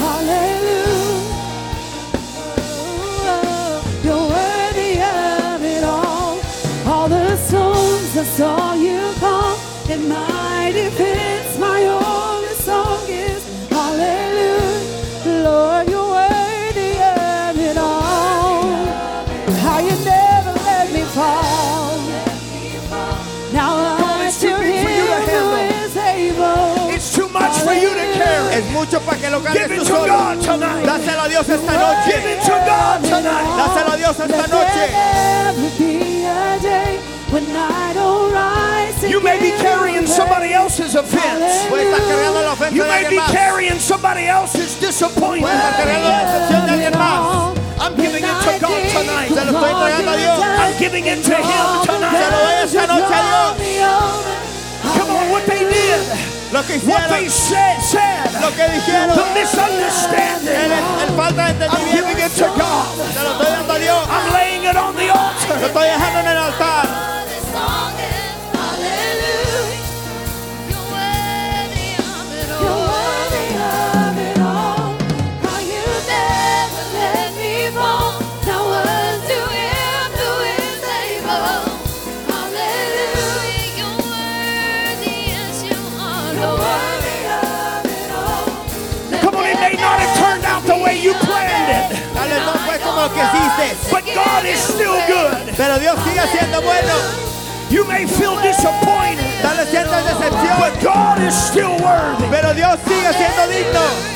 Hallelujah. You're worthy of it all. All the songs I saw you call in my defense. My only song is hallelujah. Lord, you're worthy of it all. How you never let me fall. Now Come on, it's unto too big for you to Him who handle. is able. mucho para que lo Give cargues it tú to solo. God tonight. Dáselo a Dios esta Give noche. it to God tonight. Dáselo a Dios esta Let noche. there never be a day when I don't rise to You may be give carrying you somebody praise. else's offense. Puede estar cargando la ofensa You de may alguien be más. carrying somebody else's Puede estar disappointment. cargando la decepción de alguien más. I'm giving it to God tonight. Se lo estoy entregando a Dios. I'm giving it to Him Se lo tonight. doy esta noche a Dios. Come on, what they did, Lo que what they hicieron, said, said, lo que dijeron, the el, misunderstanding. el falta de I'm giving entendimiento. it to God. Se lo estoy dando a Dios. I'm laying it on the Lo altar. estoy dejando en el altar. Come on, it may not have turned out the way you planned it, Tal vez no fue como lo que hiciste, but God is still good. pero Dios sigue siendo bueno. You may feel disappointed, Tal vez sientas decepción, but God is still worthy. pero Dios sigue siendo digno.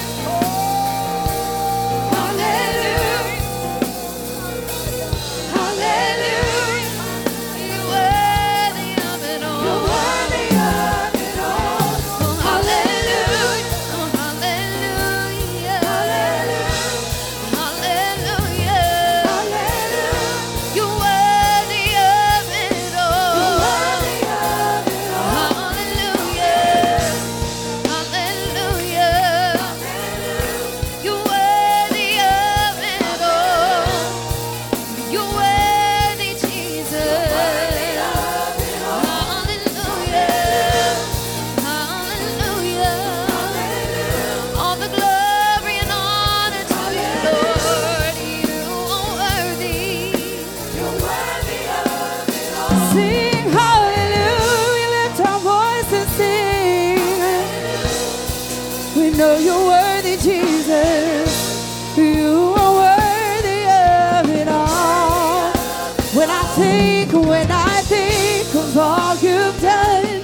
Sing hallelujah, lift our voice and sing. We know you're worthy, Jesus. You are worthy of it all. When I think, when I think of all you've done,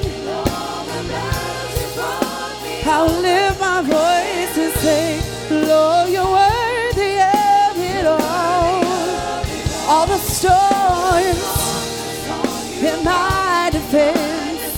I'll lift my voice and say, Lord, you're worthy of it all. All the storms in my defense.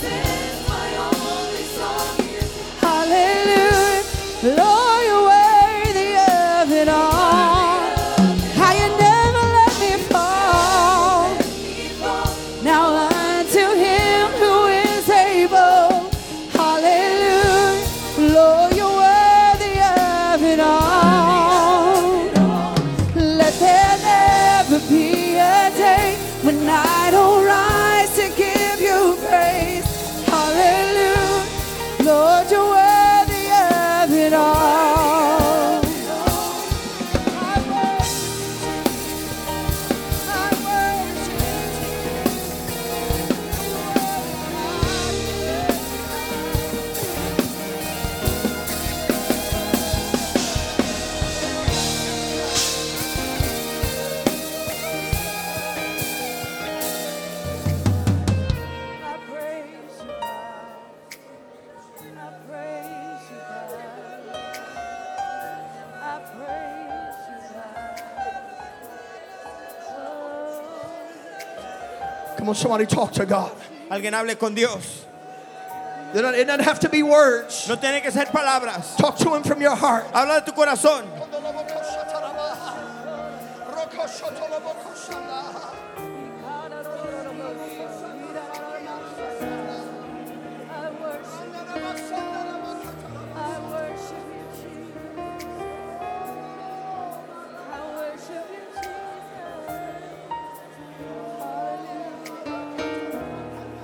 Hallelujah. Lord, you're worthy of it all. How you never let me fall. Now unto Him who is able. Hallelujah. Lord, you're worthy of it all. Let there never be a day when I don't rise to give you praise. Hallelujah. Lord, you're worthy of it all. I worship you. I worship I praise you, God. I praise you, God. I praise you, God. Oh. Come on, somebody talk to God. Alguien hable con Dios. It doesn't- it doesn't have to be words. No tiene que ser palabras. Talk to Him from your heart. Habla de tu corazón. I worship